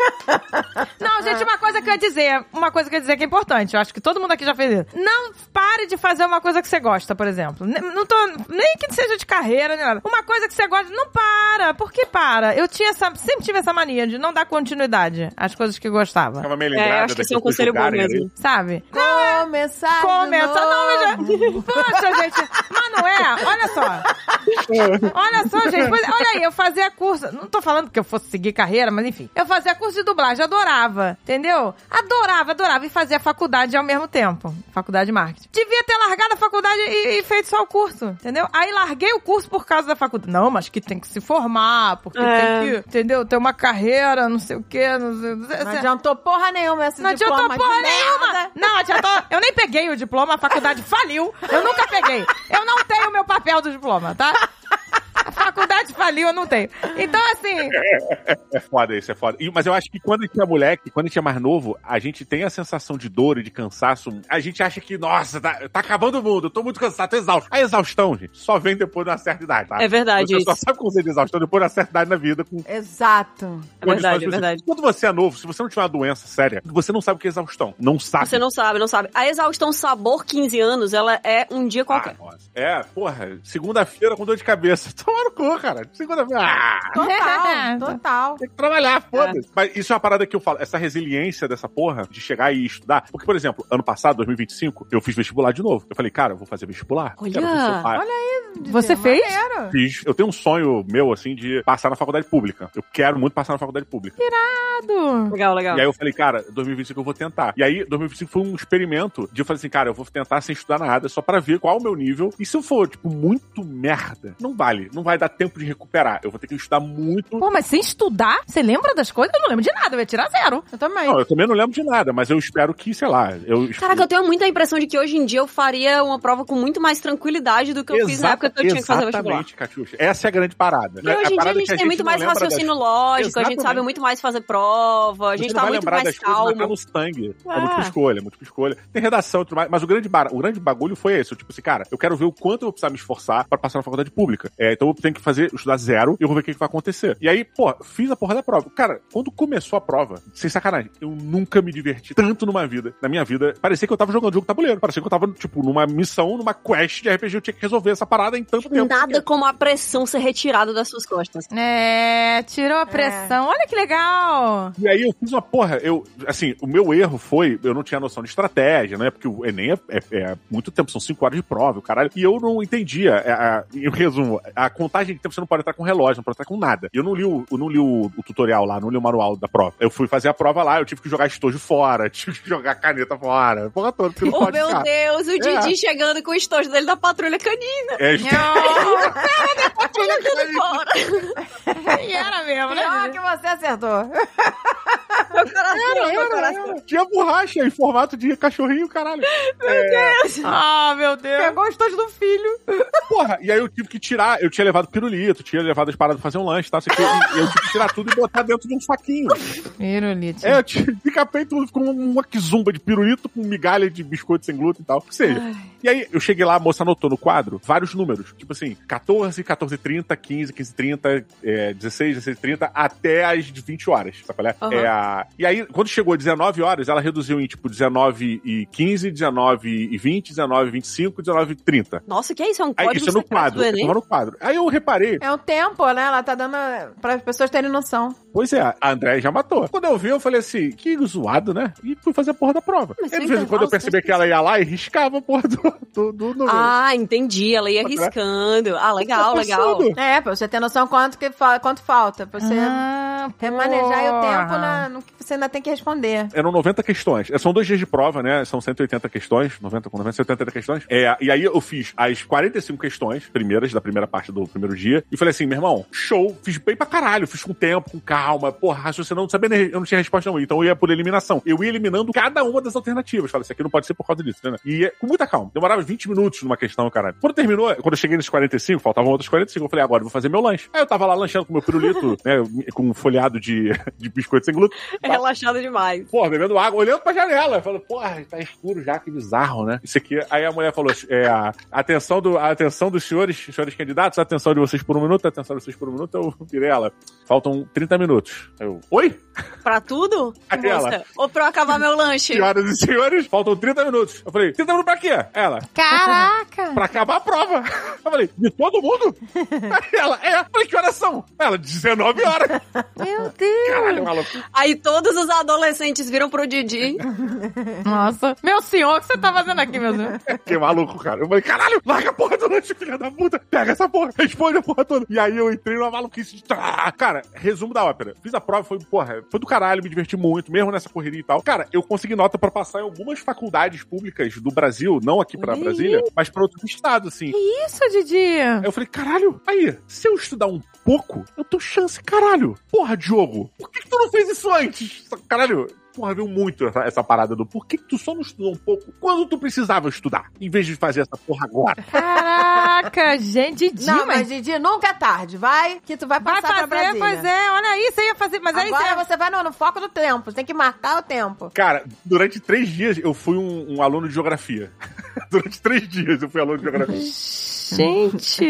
Não, gente, uma coisa que eu ia dizer, uma coisa que eu ia dizer que é importante, eu acho que todo mundo aqui já fez isso. Não pare de fazer uma coisa que você gosta, por exemplo. Ne- Não tô, nem que seja de carreira, nem nada. Uma coisa que você gosta, não para. Por que para? Eu tinha essa, sempre tive essa mania de não dar continuidade às coisas que eu gostava. Ficava meio É, eu lembrada acho que esse é um daqueles conselho bom julgarem mesmo. ali. Sabe? Começar Começa, não, mas já... Poxa, gente, mas não é? Olha só. Olha só, gente, pois- olha aí, eu fazia curso, não tô falando que eu fosse seguir carreira, mas enfim, eu fazia curso de dublagem, adorava, entendeu? Adorava, adorava, e fazia faculdade ao mesmo tempo, faculdade de marketing. Devia ter largado a faculdade e, e feito só o curso, entendeu? Aí larguei o curso por causa da faculdade. Não, mas que tem que se formar, porque É. tem que, entendeu? Ter uma carreira, não sei o quê, não sei... Não sei Não adiantou porra nenhuma esse não diploma adiantou porra de nenhuma. merda. Não adiantou. Eu nem peguei o diploma, a faculdade faliu. Eu nunca peguei. Eu não tenho o meu papel do diploma, tá? A faculdade faliu, eu não tenho. Então, assim... É foda isso, é foda. E- mas eu acho que quando a gente é moleque, quando a gente é mais novo, a gente tem a sensação de dor e de cansaço. A gente acha que, nossa, tá, tá acabando o mundo, eu tô muito cansado, tô exausto. A exaustão, gente, só vem depois de uma certa idade, tá? É verdade Você isso. só sabe como você é de exaustão depois de uma certa idade na vida. Com Exato. É verdade, condições é verdade. Quando você é novo, se você não tiver uma doença séria, você não sabe o que é exaustão. Não sabe. Você não sabe, não sabe. A exaustão sabor quinze anos, ela é um dia qualquer. Ah, nossa. É, porra, segunda-feira com dor de cabeça. Toma no cu, cara. Segunda-feira. Ah, Total, total. tem que trabalhar, foda-se. Mas isso é uma parada que eu falo, essa resiliência dessa porra de chegar e estudar. Porque, por exemplo, ano passado, dois mil e vinte e cinco, eu fiz vestibular de novo. Eu falei, cara, eu vou fazer vestibular. Olha, Quero ser pai. olha aí. Você fez? Maneiro. Fiz. Eu tenho um sonho meu, assim, de passar na faculdade pública. Eu quero muito passar na faculdade pública. Legal, legal. E aí eu falei, cara, dois mil e vinte e cinco eu vou tentar. E aí, dois mil e vinte e cinco foi um experimento de eu fazer assim, cara, eu vou tentar sem estudar nada, só pra ver qual é o meu nível. E se eu for, tipo, muito merda, não vale. Não vai dar tempo de recuperar. Eu vou ter que estudar muito. Pô, mas sem estudar, você lembra das coisas? Eu não lembro de nada, eu ia tirar zero. Eu também. Não, eu também não lembro de nada, mas eu espero que, sei lá, eu... Caraca, eu tenho muita impressão de que hoje em dia eu faria uma prova com muito mais tranquilidade do que eu fiz na época que eu tinha que fazer vestibular. Exatamente, Catiuxa. Essa é a grande parada. Porque hoje em dia a gente tem muito mais não lembra raciocínio das- lógico, a gente Exatamente. sabe muito mais fazer prova, a gente Você tá não vai muito lembrar mais das coisas, mas tá calmo. no sangue. É É. múltipla escolha, múltipla escolha. Tem redação e tudo mais, mas o grande, bar... o grande bagulho foi esse. Eu, tipo assim, cara, eu quero ver o quanto eu vou precisar me esforçar pra passar na faculdade pública. É, então eu tenho que fazer, estudar zero e eu vou ver o que, que vai acontecer. E aí, pô, fiz a porra da prova. Cara, quando começou a prova, sem sacanagem, eu nunca me diverti tanto numa vida, na minha vida. Parecia que eu tava jogando jogo tabuleiro. Parecia que eu tava, tipo, numa missão, numa quest de R P G, eu tinha que resolver essa parada em tanto tempo. Nada como a pressão ser retirada das suas costas. É, tirou a pressão. Olha que legal. E aí eu fiz uma porra, eu, assim, o meu erro foi, eu não tinha noção de estratégia, né, porque o Enem é, é, é muito tempo, são cinco horas de prova, o caralho, e eu não entendia, é, a, em resumo, a contagem de tempo você não pode entrar com relógio, não pode entrar com nada. Eu não li o, eu não li o, o tutorial lá, não li o manual da prova. Eu fui fazer a prova lá, eu tive que jogar estojo fora, tive que jogar caneta fora, porra toda, você não Oh, pode meu ficar. Deus, o É. Didi chegando com o estojo dele da patrulha canina. É, Jogando fora. E era mesmo, Pior né? que você acertou. Meu coração, meu coração. tinha borracha em formato de cachorrinho, caralho. Ah, meu Deus. Pegou o estojo do filho. Porra, e aí eu tive que tirar, eu tinha levado pirulito, tinha levado as paradas pra fazer um lanche, tá? Isso aqui, e eu tive que tirar tudo e botar dentro de um saquinho. Pirulito. É, eu tive- decapei tudo, ficou uma quizumba de pirulito com migalha de biscoito sem glúten e tal, o que seja. E aí eu cheguei lá, a moça anotou no quadro vários números, tipo assim, quatorze, quatorze e trinta, quinze, quinze e trinta, é, dezesseis, dezesseis e trinta, até as vinte horas, sabe qual é? Uhum. É a... E aí, quando chegou dezenove horas, ela reduziu em, tipo, dezenove e quinze, dezenove e vinte, dezenove e vinte e cinco, dezenove e trinta. Nossa, que é isso? É um Aí, código isso é no secreto quadro, do eu Enem? tava no quadro. Aí eu reparei, É um tempo, né? Ela tá dando para as pessoas terem noção. pois é, a André já matou. Quando eu vi, eu falei assim, que zoado, né? E fui fazer a porra da prova. Mas E de foi vez em quando eu intervalo, percebi você que ela ia lá e riscava a porra do, do, do número. Ah, entendi. Ela ia André? riscando. Ah, legal, Tá legal. passando. É, pra você ter noção quanto, que fa- quanto falta. Pra você... Ah, Remanejar aí o porra. tempo na, no que você ainda tem que responder. Eram noventa questões. São dois dias de prova, né? São cento e oitenta questões. noventa com noventa, cento e oitenta questões. É, e aí eu fiz as quarenta e cinco questões, primeiras, da primeira parte do primeiro dia. E falei assim, meu irmão, show. Fiz bem pra caralho. Fiz com tempo, com calma. Porra, raciocinando, não sabia, eu não tinha resposta não. Então eu ia por eliminação. Eu ia eliminando cada uma das alternativas. Falei, isso aqui não pode ser por causa disso, né? E ia com muita calma. Demorava vinte minutos numa questão, caralho. Quando terminou, quando eu cheguei nos quarenta e cinco, faltavam outras quarenta e cinco, eu falei, agora eu vou fazer meu lanche. Aí eu tava lá lanchando com meu pirulito, né? Com um folhado de, de biscoito sem glúten. É relaxado demais. Porra, bebendo água, olhando pra janela. Falando, porra, tá escuro já, que bizarro, né? Isso aqui. Aí a mulher falou, é, a atenção, do, a atenção dos senhores, senhores candidatos, a atenção de vocês por um minuto, a atenção de vocês por um minuto. Eu virei ela. Faltam trinta minutos. Eu, oi? Pra tudo? Aí ela. Moça? Ou pra eu acabar meu lanche? Senhoras e senhores, faltam trinta minutos. Eu falei, trinta minutos pra quê? Ela, Caraca! pra acabar a prova. Eu falei, de todo mundo? Aí ela, é. Eu falei, que horas são? Ela, dezenove horas. Meu Deus! Caralho, maluco. Aí todos os adolescentes viram pro Didi. Nossa. Meu senhor, o que você tá fazendo aqui, meu Deus? Que maluco, cara. Eu falei, caralho, larga a porra do lanche, filha da puta. Pega essa porra, responde a porra toda. E aí eu entrei numa maluquice de... Cara, resumo da ópera. Fiz a prova, foi, porra, foi do caralho, me diverti muito, mesmo nessa correria e tal. Cara, eu consegui nota pra passar em algumas faculdades públicas do Brasil, não aqui pra Brasília, mas pra outros estados, assim. Que isso, Didi? Aí eu falei, caralho, aí, se eu estudar um pouco, eu tenho chance, caralho. Porra, Diogo, por que, que tu não fez isso antes? Caralho, porra, viu muito essa, essa parada do por que, que tu só não estudou um pouco quando tu precisava estudar, em vez de fazer essa porra agora. Caraca, gente, Didi, Não, mas mas... Didi, nunca é tarde. Vai, que tu vai Vai passar pra fazer, Brasília. pois é, olha aí, você ia fazer, mas aí Agora você... você vai no, no foco do tempo. Você tem que marcar o tempo. Cara, durante três dias eu fui um, um aluno de geografia. Durante três dias eu fui aluno de geografia. Gente...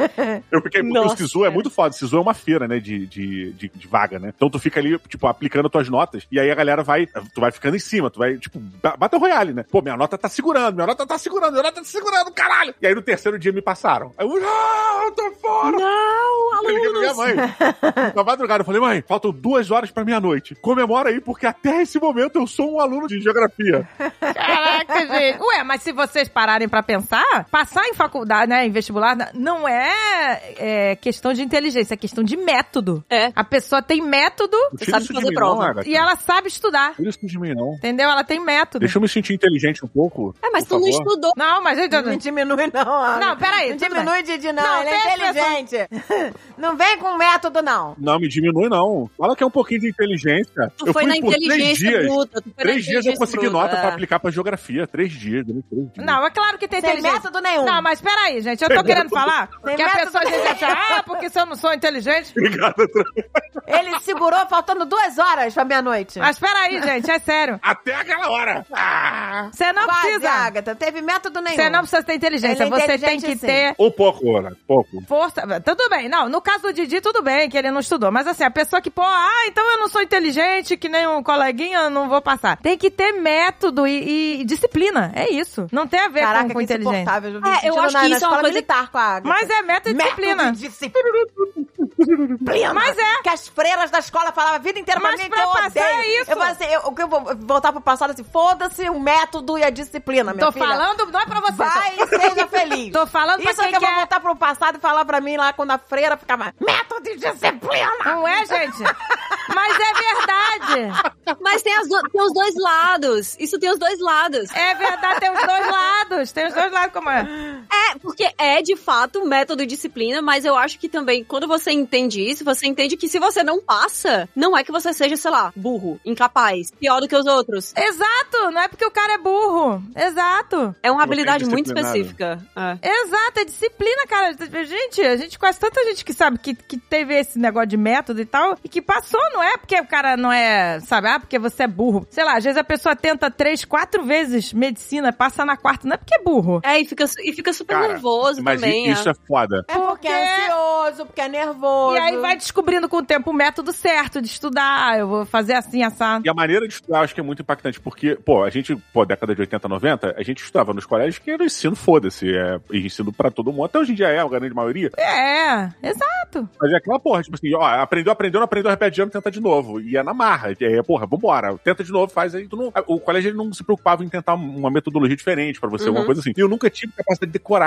Eu fiquei, porque Nossa, o Sisu é cara. muito foda. O Sisu é uma feira, né, de, de, de, de vaga, né? Então tu fica ali, tipo, aplicando tuas notas, e aí a galera vai, tu vai ficando em cima, tu vai, tipo, ba- Battle Royale, né? Pô, minha nota tá segurando, minha nota tá segurando, minha nota tá segurando, caralho! E aí no terceiro dia me passaram. Aí eu, não, eu tô fora! Não, Eu liguei pra minha alunos! mãe. Na madrugada, eu falei, mãe, faltam duas horas pra meia-noite. Comemora aí, porque até esse momento eu sou um aluno de geografia. Caraca, gente. Ué, mas se vocês pararem pra pensar, passar em faculdade, né, em vestibular, não é, é questão de inteligência, é questão de método. É. A pessoa tem método Não Você tira sabe isso fazer de mim, prova. não, Agatha. e ela sabe estudar. Tira isso de mim, não. Entendeu? Ela tem método. Deixa eu me sentir inteligente um pouco. É, mas por tu não favor. estudou. Não, mas... gente, Não diminui, não. Ana. Não, peraí, Não tudo diminui, Didi, não. Não, Ele é tem inteligente. Não vem com método, não. Não, me diminui, não. Fala que é um pouquinho de inteligência. Tu eu foi fui na por três inteligência dias. bruta. Tu foi na Três dias eu inteligência consegui bruta, nota é. pra aplicar pra geografia. Três dias, deu três dias. Não, é claro que tem Sem inteligência. método nenhum. Não, mas peraí, gente. Eu tô Sem querendo método. falar Sem que a método pessoa às vezes acha, ah, porque se eu não sou inteligente... Obrigado. Ele segurou faltando duas horas pra meia-noite. Mas peraí, gente, é sério. Até aquela hora. Ah! Você não Quase, precisa... Agatha. Teve método nenhum. Você não precisa ter inteligência. Ele é Você tem inteligente, que sim. ter... Ou pouco, Ana. Pouco. Força, tudo bem. Não, no caso do Didi, tudo bem, que ele não estudou. Mas assim, a pessoa que, pô, ah, então eu não sou inteligente, que nem um coleguinha, eu não vou passar. Tem que ter método e, e disciplina. É isso. Não tem a ver Caraca, com, com que inteligência. insuportável. Eu, É, eu sentindo acho na, que na isso é uma escola coisa- militar com a Agatha. Mas é método e disciplina. Método e disciplina. Mas é. Que as freiras da escola falavam a vida inteira pra Mas mim pra que eu passar odeio. é isso. Eu falei assim, eu, o que eu vou voltar pro passado assim, foda-se o método e a disciplina, minha Tô filha. falando, não é pra você. Vai e seja feliz. Tô falando pra Isso é quem que eu vou quer... voltar pro passado e falar pra mim lá quando a freira ficava método e disciplina. Não é, gente? Mas é verdade. Mas tem, as do- tem os dois lados. Isso tem os dois lados. É verdade, tem os dois lados. Tem os dois lados, como é? É, porque é de fato método e disciplina, mas eu acho que também, quando você entende isso, você entende que se você não passa, não é que você seja, sei lá, burro, incapaz, pior do que os outros. Exato, não é porque o cara é burro. Exato. É uma Não habilidade tem muito disciplinado. específica. É. Exato, é disciplina, cara. Gente, a gente conhece tanta gente que sabe que, que teve esse negócio de método e tal, e que passou, não é porque o cara não é, sabe, ah, porque você é burro. Sei lá, às vezes a pessoa tenta três, quatro vezes medicina, passa na quarta, não é porque é burro. É, e fica, e fica super Cara, nervoso mas também. isso é foda. É porque Porque- é ansioso, porque é nervoso. E aí vai descobrindo com o tempo o método certo de estudar. Ah, eu vou fazer assim, assado. E a maneira de estudar eu acho que é muito impactante, porque, pô, a gente, pô, década de oitenta, noventa, a gente estudava nos colégios que era o ensino, foda-se, é ensino pra todo mundo, até hoje em dia é, a grande maioria. É, exato. Mas é aquela porra, tipo assim, ó, aprendeu, aprendeu, não aprendeu, repete de ano, tenta de novo. E é na marra. E aí, porra, vambora, tenta de novo, faz aí. Tu não, o colégio ele não se preocupava em tentar uma metodologia diferente pra você, Uhum. alguma coisa assim. E eu nunca tive capacidade de decorar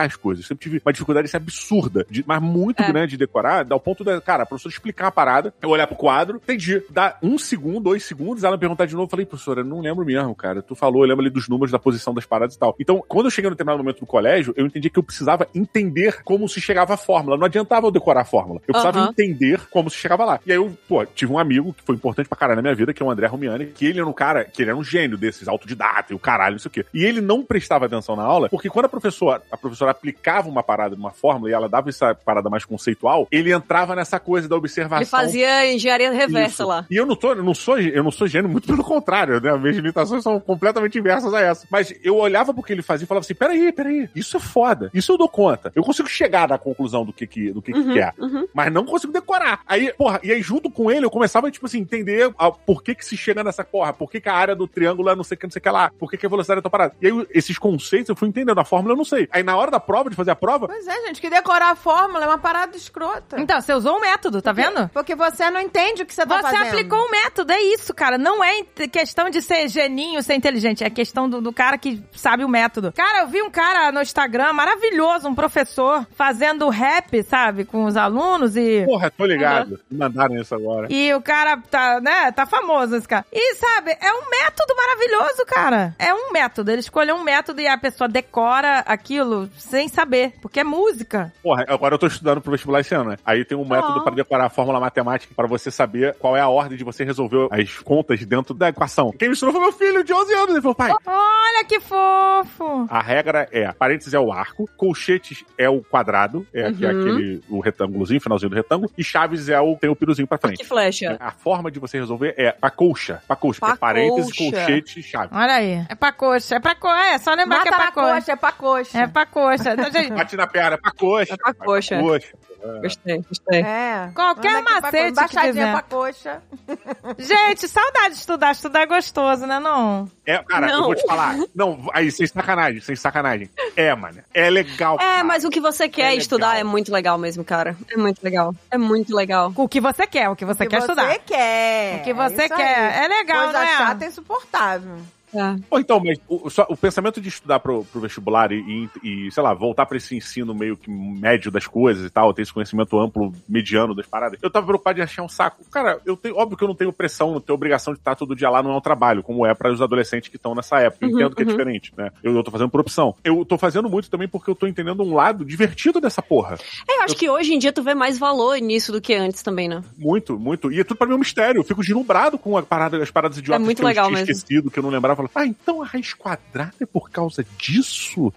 decorar as coisas. Eu sempre tive uma dificuldade assim, absurda, de, mas muito É. grande de decorar, ao ponto da, cara, a professora explicar uma parada, eu olhar pro quadro, entendi. Dá um segundo, dois segundos, ela me perguntar de novo, eu falei, professora, eu não lembro mesmo, cara. Tu falou, eu lembro ali dos números, da posição das paradas e tal. Então, quando eu cheguei no determinado momento do colégio, eu entendi que eu precisava entender como se chegava à fórmula. Não adiantava eu decorar a fórmula. Eu precisava Uhum. entender como se chegava lá. E aí eu, pô, tive um amigo que foi importante pra caralho na minha vida, que é o André Romiani, que ele era um cara, que ele era um gênio desses, autodidata e o caralho, não sei o quê. E ele não prestava atenção na aula, porque quando a professora, a professora aplicava uma parada numa fórmula e ela dava essa parada mais conceitual, ele entrava nessa coisa da observação. Ele fazia engenharia reversa Isso. lá. E eu não, tô, eu, não sou, eu não sou gênio, muito pelo contrário, né? Minhas limitações são completamente inversas a essa. Mas eu olhava pro que ele fazia e falava assim, peraí, peraí, isso é foda, isso eu dou conta. Eu consigo chegar na conclusão do que que, do que, Uhum, que é, uhum. mas não consigo decorar. Aí, porra, e aí junto com ele eu começava, tipo assim, entender a, por que que se chega nessa porra, por que que a área do triângulo é não sei o que, não sei o que lá, por que que a velocidade é tão parada. E aí esses conceitos eu fui entendendo, a fórmula eu não sei. Aí na hora da prova, de fazer a prova, Pois é, gente, que decorar a fórmula é uma parada escrota. Então, você usou um método, tá vendo? Porque você não entende o que você tá Você fazendo. aplicou um método, é isso, cara. Não é int- questão de ser geninho, ser inteligente. É questão do, do cara que sabe o método. Cara, eu vi um cara no Instagram maravilhoso, um professor, fazendo rap, sabe, com os alunos e... porra, tô ligado. Me mandaram isso agora. E o cara tá, né, tá famoso esse cara. E, sabe, é um método maravilhoso, cara. É um método. Ele escolheu um método e a pessoa decora aquilo sem saber, porque é música. Porra, agora eu tô estudando pro vestibular esse ano, né? Aí tem um método Ah. pra decorar a fórmula matemática pra você saber qual é a ordem de você resolver as contas dentro da equação. Quem me ensinou foi meu filho de onze anos. Ele falou, pai, Olha que fofo. a regra é, parênteses é o arco, colchetes é o quadrado, é, que é Uhum. aquele, o retângulozinho, finalzinho do retângulo, e chaves é o, tem o piruzinho pra frente. Que flecha. A forma de você resolver é pra colcha. Pra colcha, que é Pra parênteses, colcha. colchete e chave. Olha aí. É pra coxa. É pra coxa. É só lembrar Mata que é pra na coxa. coxa, é pra coxa. É pra coxa. Então, gente, Bate na perna, é pra coxa. É pra coxa. Pra coxa. Gostei, gostei. É. Qualquer Manda aqui pra macete coxa, que Baixadinha quiser. pra coxa. gente, saudade de estudar. Estudar é gostoso, né, não? É, cara, Não. eu vou te falar. Não, aí, sem sacanagem, sem sacanagem. É, mano. É legal. É, cara. mas o que você quer É estudar legal. é muito legal mesmo, cara. É muito legal. É muito legal. O que você quer, o que você O que quer você estudar. quer. O que você É isso quer. aí. É legal, Coisa não é? chata e insuportável. É. Ou então, mas o, só- o pensamento de estudar pro, pro vestibular e, e, e, sei lá, voltar pra esse ensino meio que médio das coisas e tal, ter esse conhecimento amplo, mediano das paradas, eu tava preocupado em achar um saco. Cara, eu tenho, óbvio que eu não tenho pressão, não tenho obrigação de estar todo dia lá, não é um trabalho, como é para os adolescentes que estão nessa época. Eu Uhum, entendo que é uhum. diferente, né? Eu, eu tô fazendo por opção. Eu tô fazendo muito também porque eu tô entendendo um lado divertido dessa porra. É, eu acho que hoje em dia tu vê mais valor nisso do que antes também, né? Muito, muito. E é tudo pra mim um mistério. Eu fico deslumbrado com a parada, as paradas idiotas É muito que eu legal tinha mesmo. esquecido, que eu não lembrava. Eu falava, ah, então a raiz quadrada é por causa disso?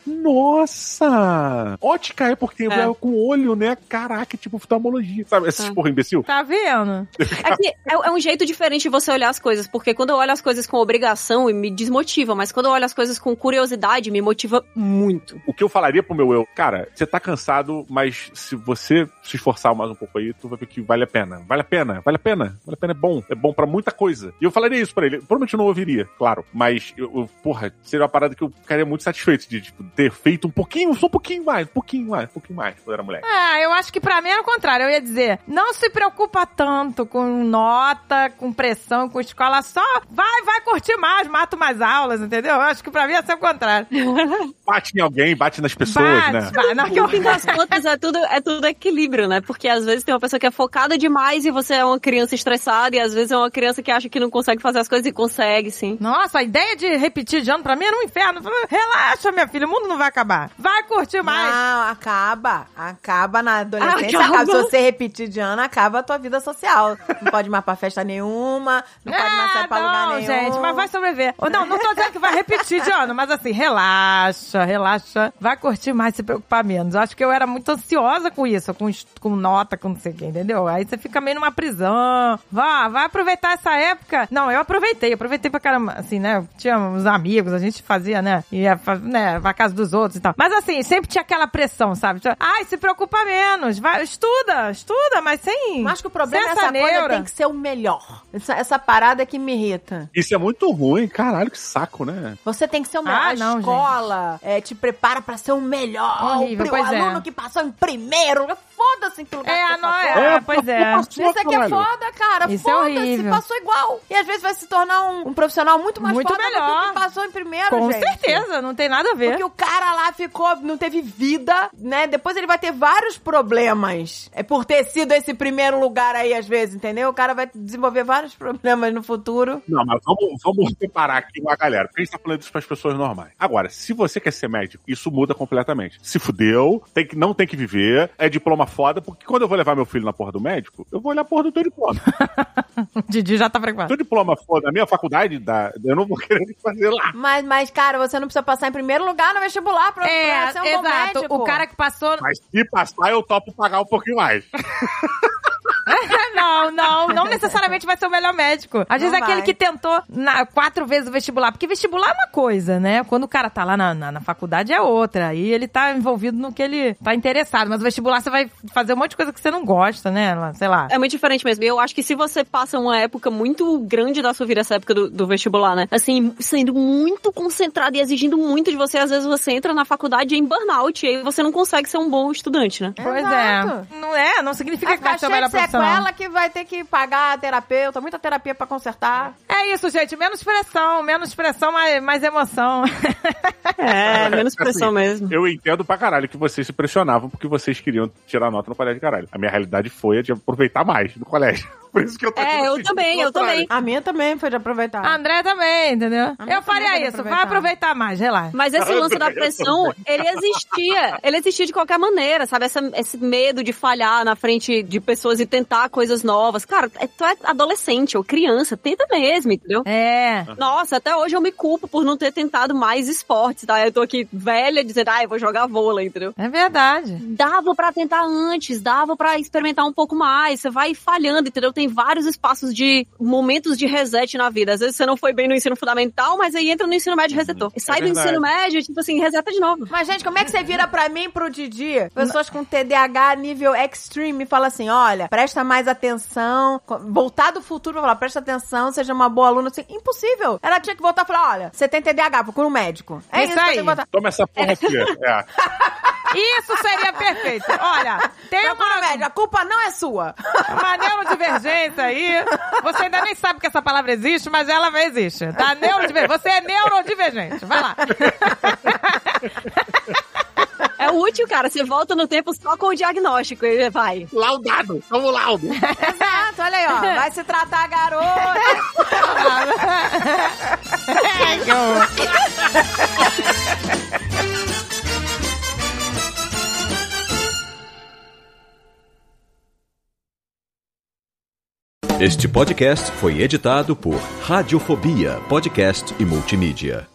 Nossa! Ótica é porque tem a É. ver com o olho, né? Caraca, tipo oftalmologia. Sabe, essas É. porra imbecil? Tá vendo? É que é, é um jeito diferente de você olhar as coisas, porque quando eu olho as coisas com obrigação, me desmotiva, mas quando eu olho as coisas com curiosidade, me motiva muito. O que eu falaria pro meu eu, cara, você tá cansado, mas se você se esforçar mais um pouco aí, tu vai ver que vale a pena. Vale a pena, vale a pena. Vale a pena, é bom. É bom pra muita coisa. E eu falaria isso pra ele. Provavelmente eu não ouviria, claro. Mas, eu, eu, porra, seria uma parada que eu ficaria muito satisfeito de, tipo, ter feito um pouquinho, só um pouquinho mais, um pouquinho mais, um pouquinho mais, quando eu era moleque. Ah, eu acho que pra mim era o contrário. Eu ia dizer, não se preocupa tanto com nota, com pressão, com escola. Só vai, vai curtir mais, mata mais aulas, entendeu? Eu acho que pra mim ia ser o contrário. Bate em alguém, bate nas pessoas, Bate, né? vai, não, Porque no fim das contas é tudo, é tudo equilíbrio, né? Porque às vezes tem uma pessoa que é focada demais e você é uma criança estressada, e às vezes é uma criança que acha que não consegue fazer as coisas e consegue, sim. Nossa, a ideia de repetir de ano pra mim era um inferno. Relaxa, minha filha, o mundo não vai acabar. Vai curtir mais. Não, acaba. Acaba na adolescência. Acaba. Acaba. Se você repetir de ano, acaba a tua vida social. Não pode mais pra festa nenhuma, não pode mais sair pra não, lugar nenhum. gente, mas vai sobreviver. Ou não, não tô dizendo que vai repetir de ano, mas assim, relaxa, relaxa. Vai curtir mais, se preocupar menos. Eu acho que eu era muito ansiosa com isso, com, est- com nota, com não sei o que, entendeu? Aí você fica meio numa prisão. Vá, vai aproveitar essa época. Não, eu aproveitei, aproveitei pra caramba, assim, né? Tinha uns amigos, a gente fazia, né? Ia, fa- né, pra casa dos outros e tal. Mas assim, sempre tinha aquela pressão, sabe? Tinha, ai, se preocupa menos, vai, estuda, estuda, mas sem... Eu acho que o problema é sem essa coisa neura. tem que ser o melhor. Essa, essa parada é que me irrita. Isso é muito ruim, caralho, que saco, né? Você tem que ser o melhor. Ah, a não, escola é, te prepara pra ser o melhor. Horrível, o, pois o é. aluno que passou em primeiro. Foda-se em que lugar É, que você não passou. é, pois é. Isso aqui é foda, cara. Isso é Foda-se, horrível. passou igual. E às vezes vai se tornar um, um profissional muito mais Muito foda melhor. Que passou em primeiro, Com gente. certeza, não tem nada a ver. Porque o cara lá ficou, não teve vida, né? Depois ele vai ter vários problemas. É por ter sido esse primeiro lugar aí, às vezes, entendeu? O cara vai desenvolver vários problemas no futuro. Não, mas vamos, vamos separar aqui uma galera. Porque a gente tá falando isso pras pessoas normais. Agora, se você quer ser médico, isso muda completamente. Se fudeu, tem que, não tem que viver, é diploma foda, porque quando eu vou levar meu filho na porra do médico, eu vou olhar a porra do teu diploma. Didi já tá preocupado. Teu diploma foda, a minha faculdade, da, eu não vou querer fazer lá. Mas, mas, cara, você não precisa passar em primeiro lugar no vestibular pra, É, pra ser um bom exato. médico. O cara que passou... Mas se passar, eu topo pagar um pouquinho mais. Não, não, não necessariamente vai ser o melhor médico. Às vezes Não é aquele vai. que tentou na, quatro vezes o vestibular. Porque vestibular é uma coisa, né? Quando o cara tá lá na, na, na faculdade é outra. Aí ele tá envolvido no que ele tá interessado. Mas o vestibular você vai fazer um monte de coisa que você não gosta, né? Sei lá. É muito diferente mesmo. Eu acho que se você passa uma época muito grande da sua vida, essa época do, do vestibular, né? Assim, sendo muito concentrado e exigindo muito de você, às vezes você entra na faculdade em burnout e aí você não consegue ser um bom estudante, né? Pois Exato. é. Não é, não significa Vai que vai ficar ser o cheio melhor de profissional. sequela que vai ter que pagar a terapeuta, muita terapia pra consertar. É isso, gente. Menos pressão, menos pressão, mais, mais emoção. É, menos pressão Assim, mesmo. Eu entendo pra caralho que vocês se pressionavam porque vocês queriam tirar nota no colégio de caralho. A minha realidade foi a de aproveitar mais no colégio. Por isso que eu tô É, aqui eu no também, eu contrário. também. A minha também foi de aproveitar. A André também, entendeu? A minha Eu faria também isso. pode Vai aproveitar. aproveitar mais, relaxa. Mas esse lance da Eu pressão, ele existia. Ele existia de qualquer maneira, sabe? Essa, esse medo de falhar na frente de pessoas e tentar coisas novas. Cara, é- tu é adolescente ou criança, tenta mesmo, entendeu? É. Nossa, até hoje eu me culpo por não ter tentado mais esportes, tá? Eu tô aqui velha dizendo, ah, eu vou jogar vôlei, entendeu? É verdade. Dava pra tentar antes, dava pra experimentar um pouco mais, você vai falhando, entendeu? Tem vários espaços de momentos de reset na vida. Às vezes você não foi bem no ensino fundamental, mas aí entra no ensino médio e resetou. E sai do verdade. ensino médio, tipo assim, reseta de novo. Mas, gente, como é que você vira pra mim e pro Didi? Pessoas com T D A H nível extreme e fala assim, olha, presta mais atenção, voltar do futuro pra falar, presta atenção, seja uma boa aluna. Assim, impossível. Ela tinha que voltar e falar, olha, você tem T D A H, procura um médico. É Isso isso, que eu aí. tenho que botar. Toma essa porra aqui. É. Isso seria perfeito. Olha, tem Procura um uma, médico, a culpa não é sua. uma neurodivergência aí. Você ainda nem sabe que essa palavra existe, mas ela existe. Tá? Neurodivergente. Você é neurodivergente. Vai lá. É útil, cara. Você volta no tempo só com o diagnóstico e vai. Laudado. Vamos laudo. Exato, olha aí, ó. Vai se tratar, garota. É, que horror. Este podcast foi editado por Radiofobia, podcast e multimídia.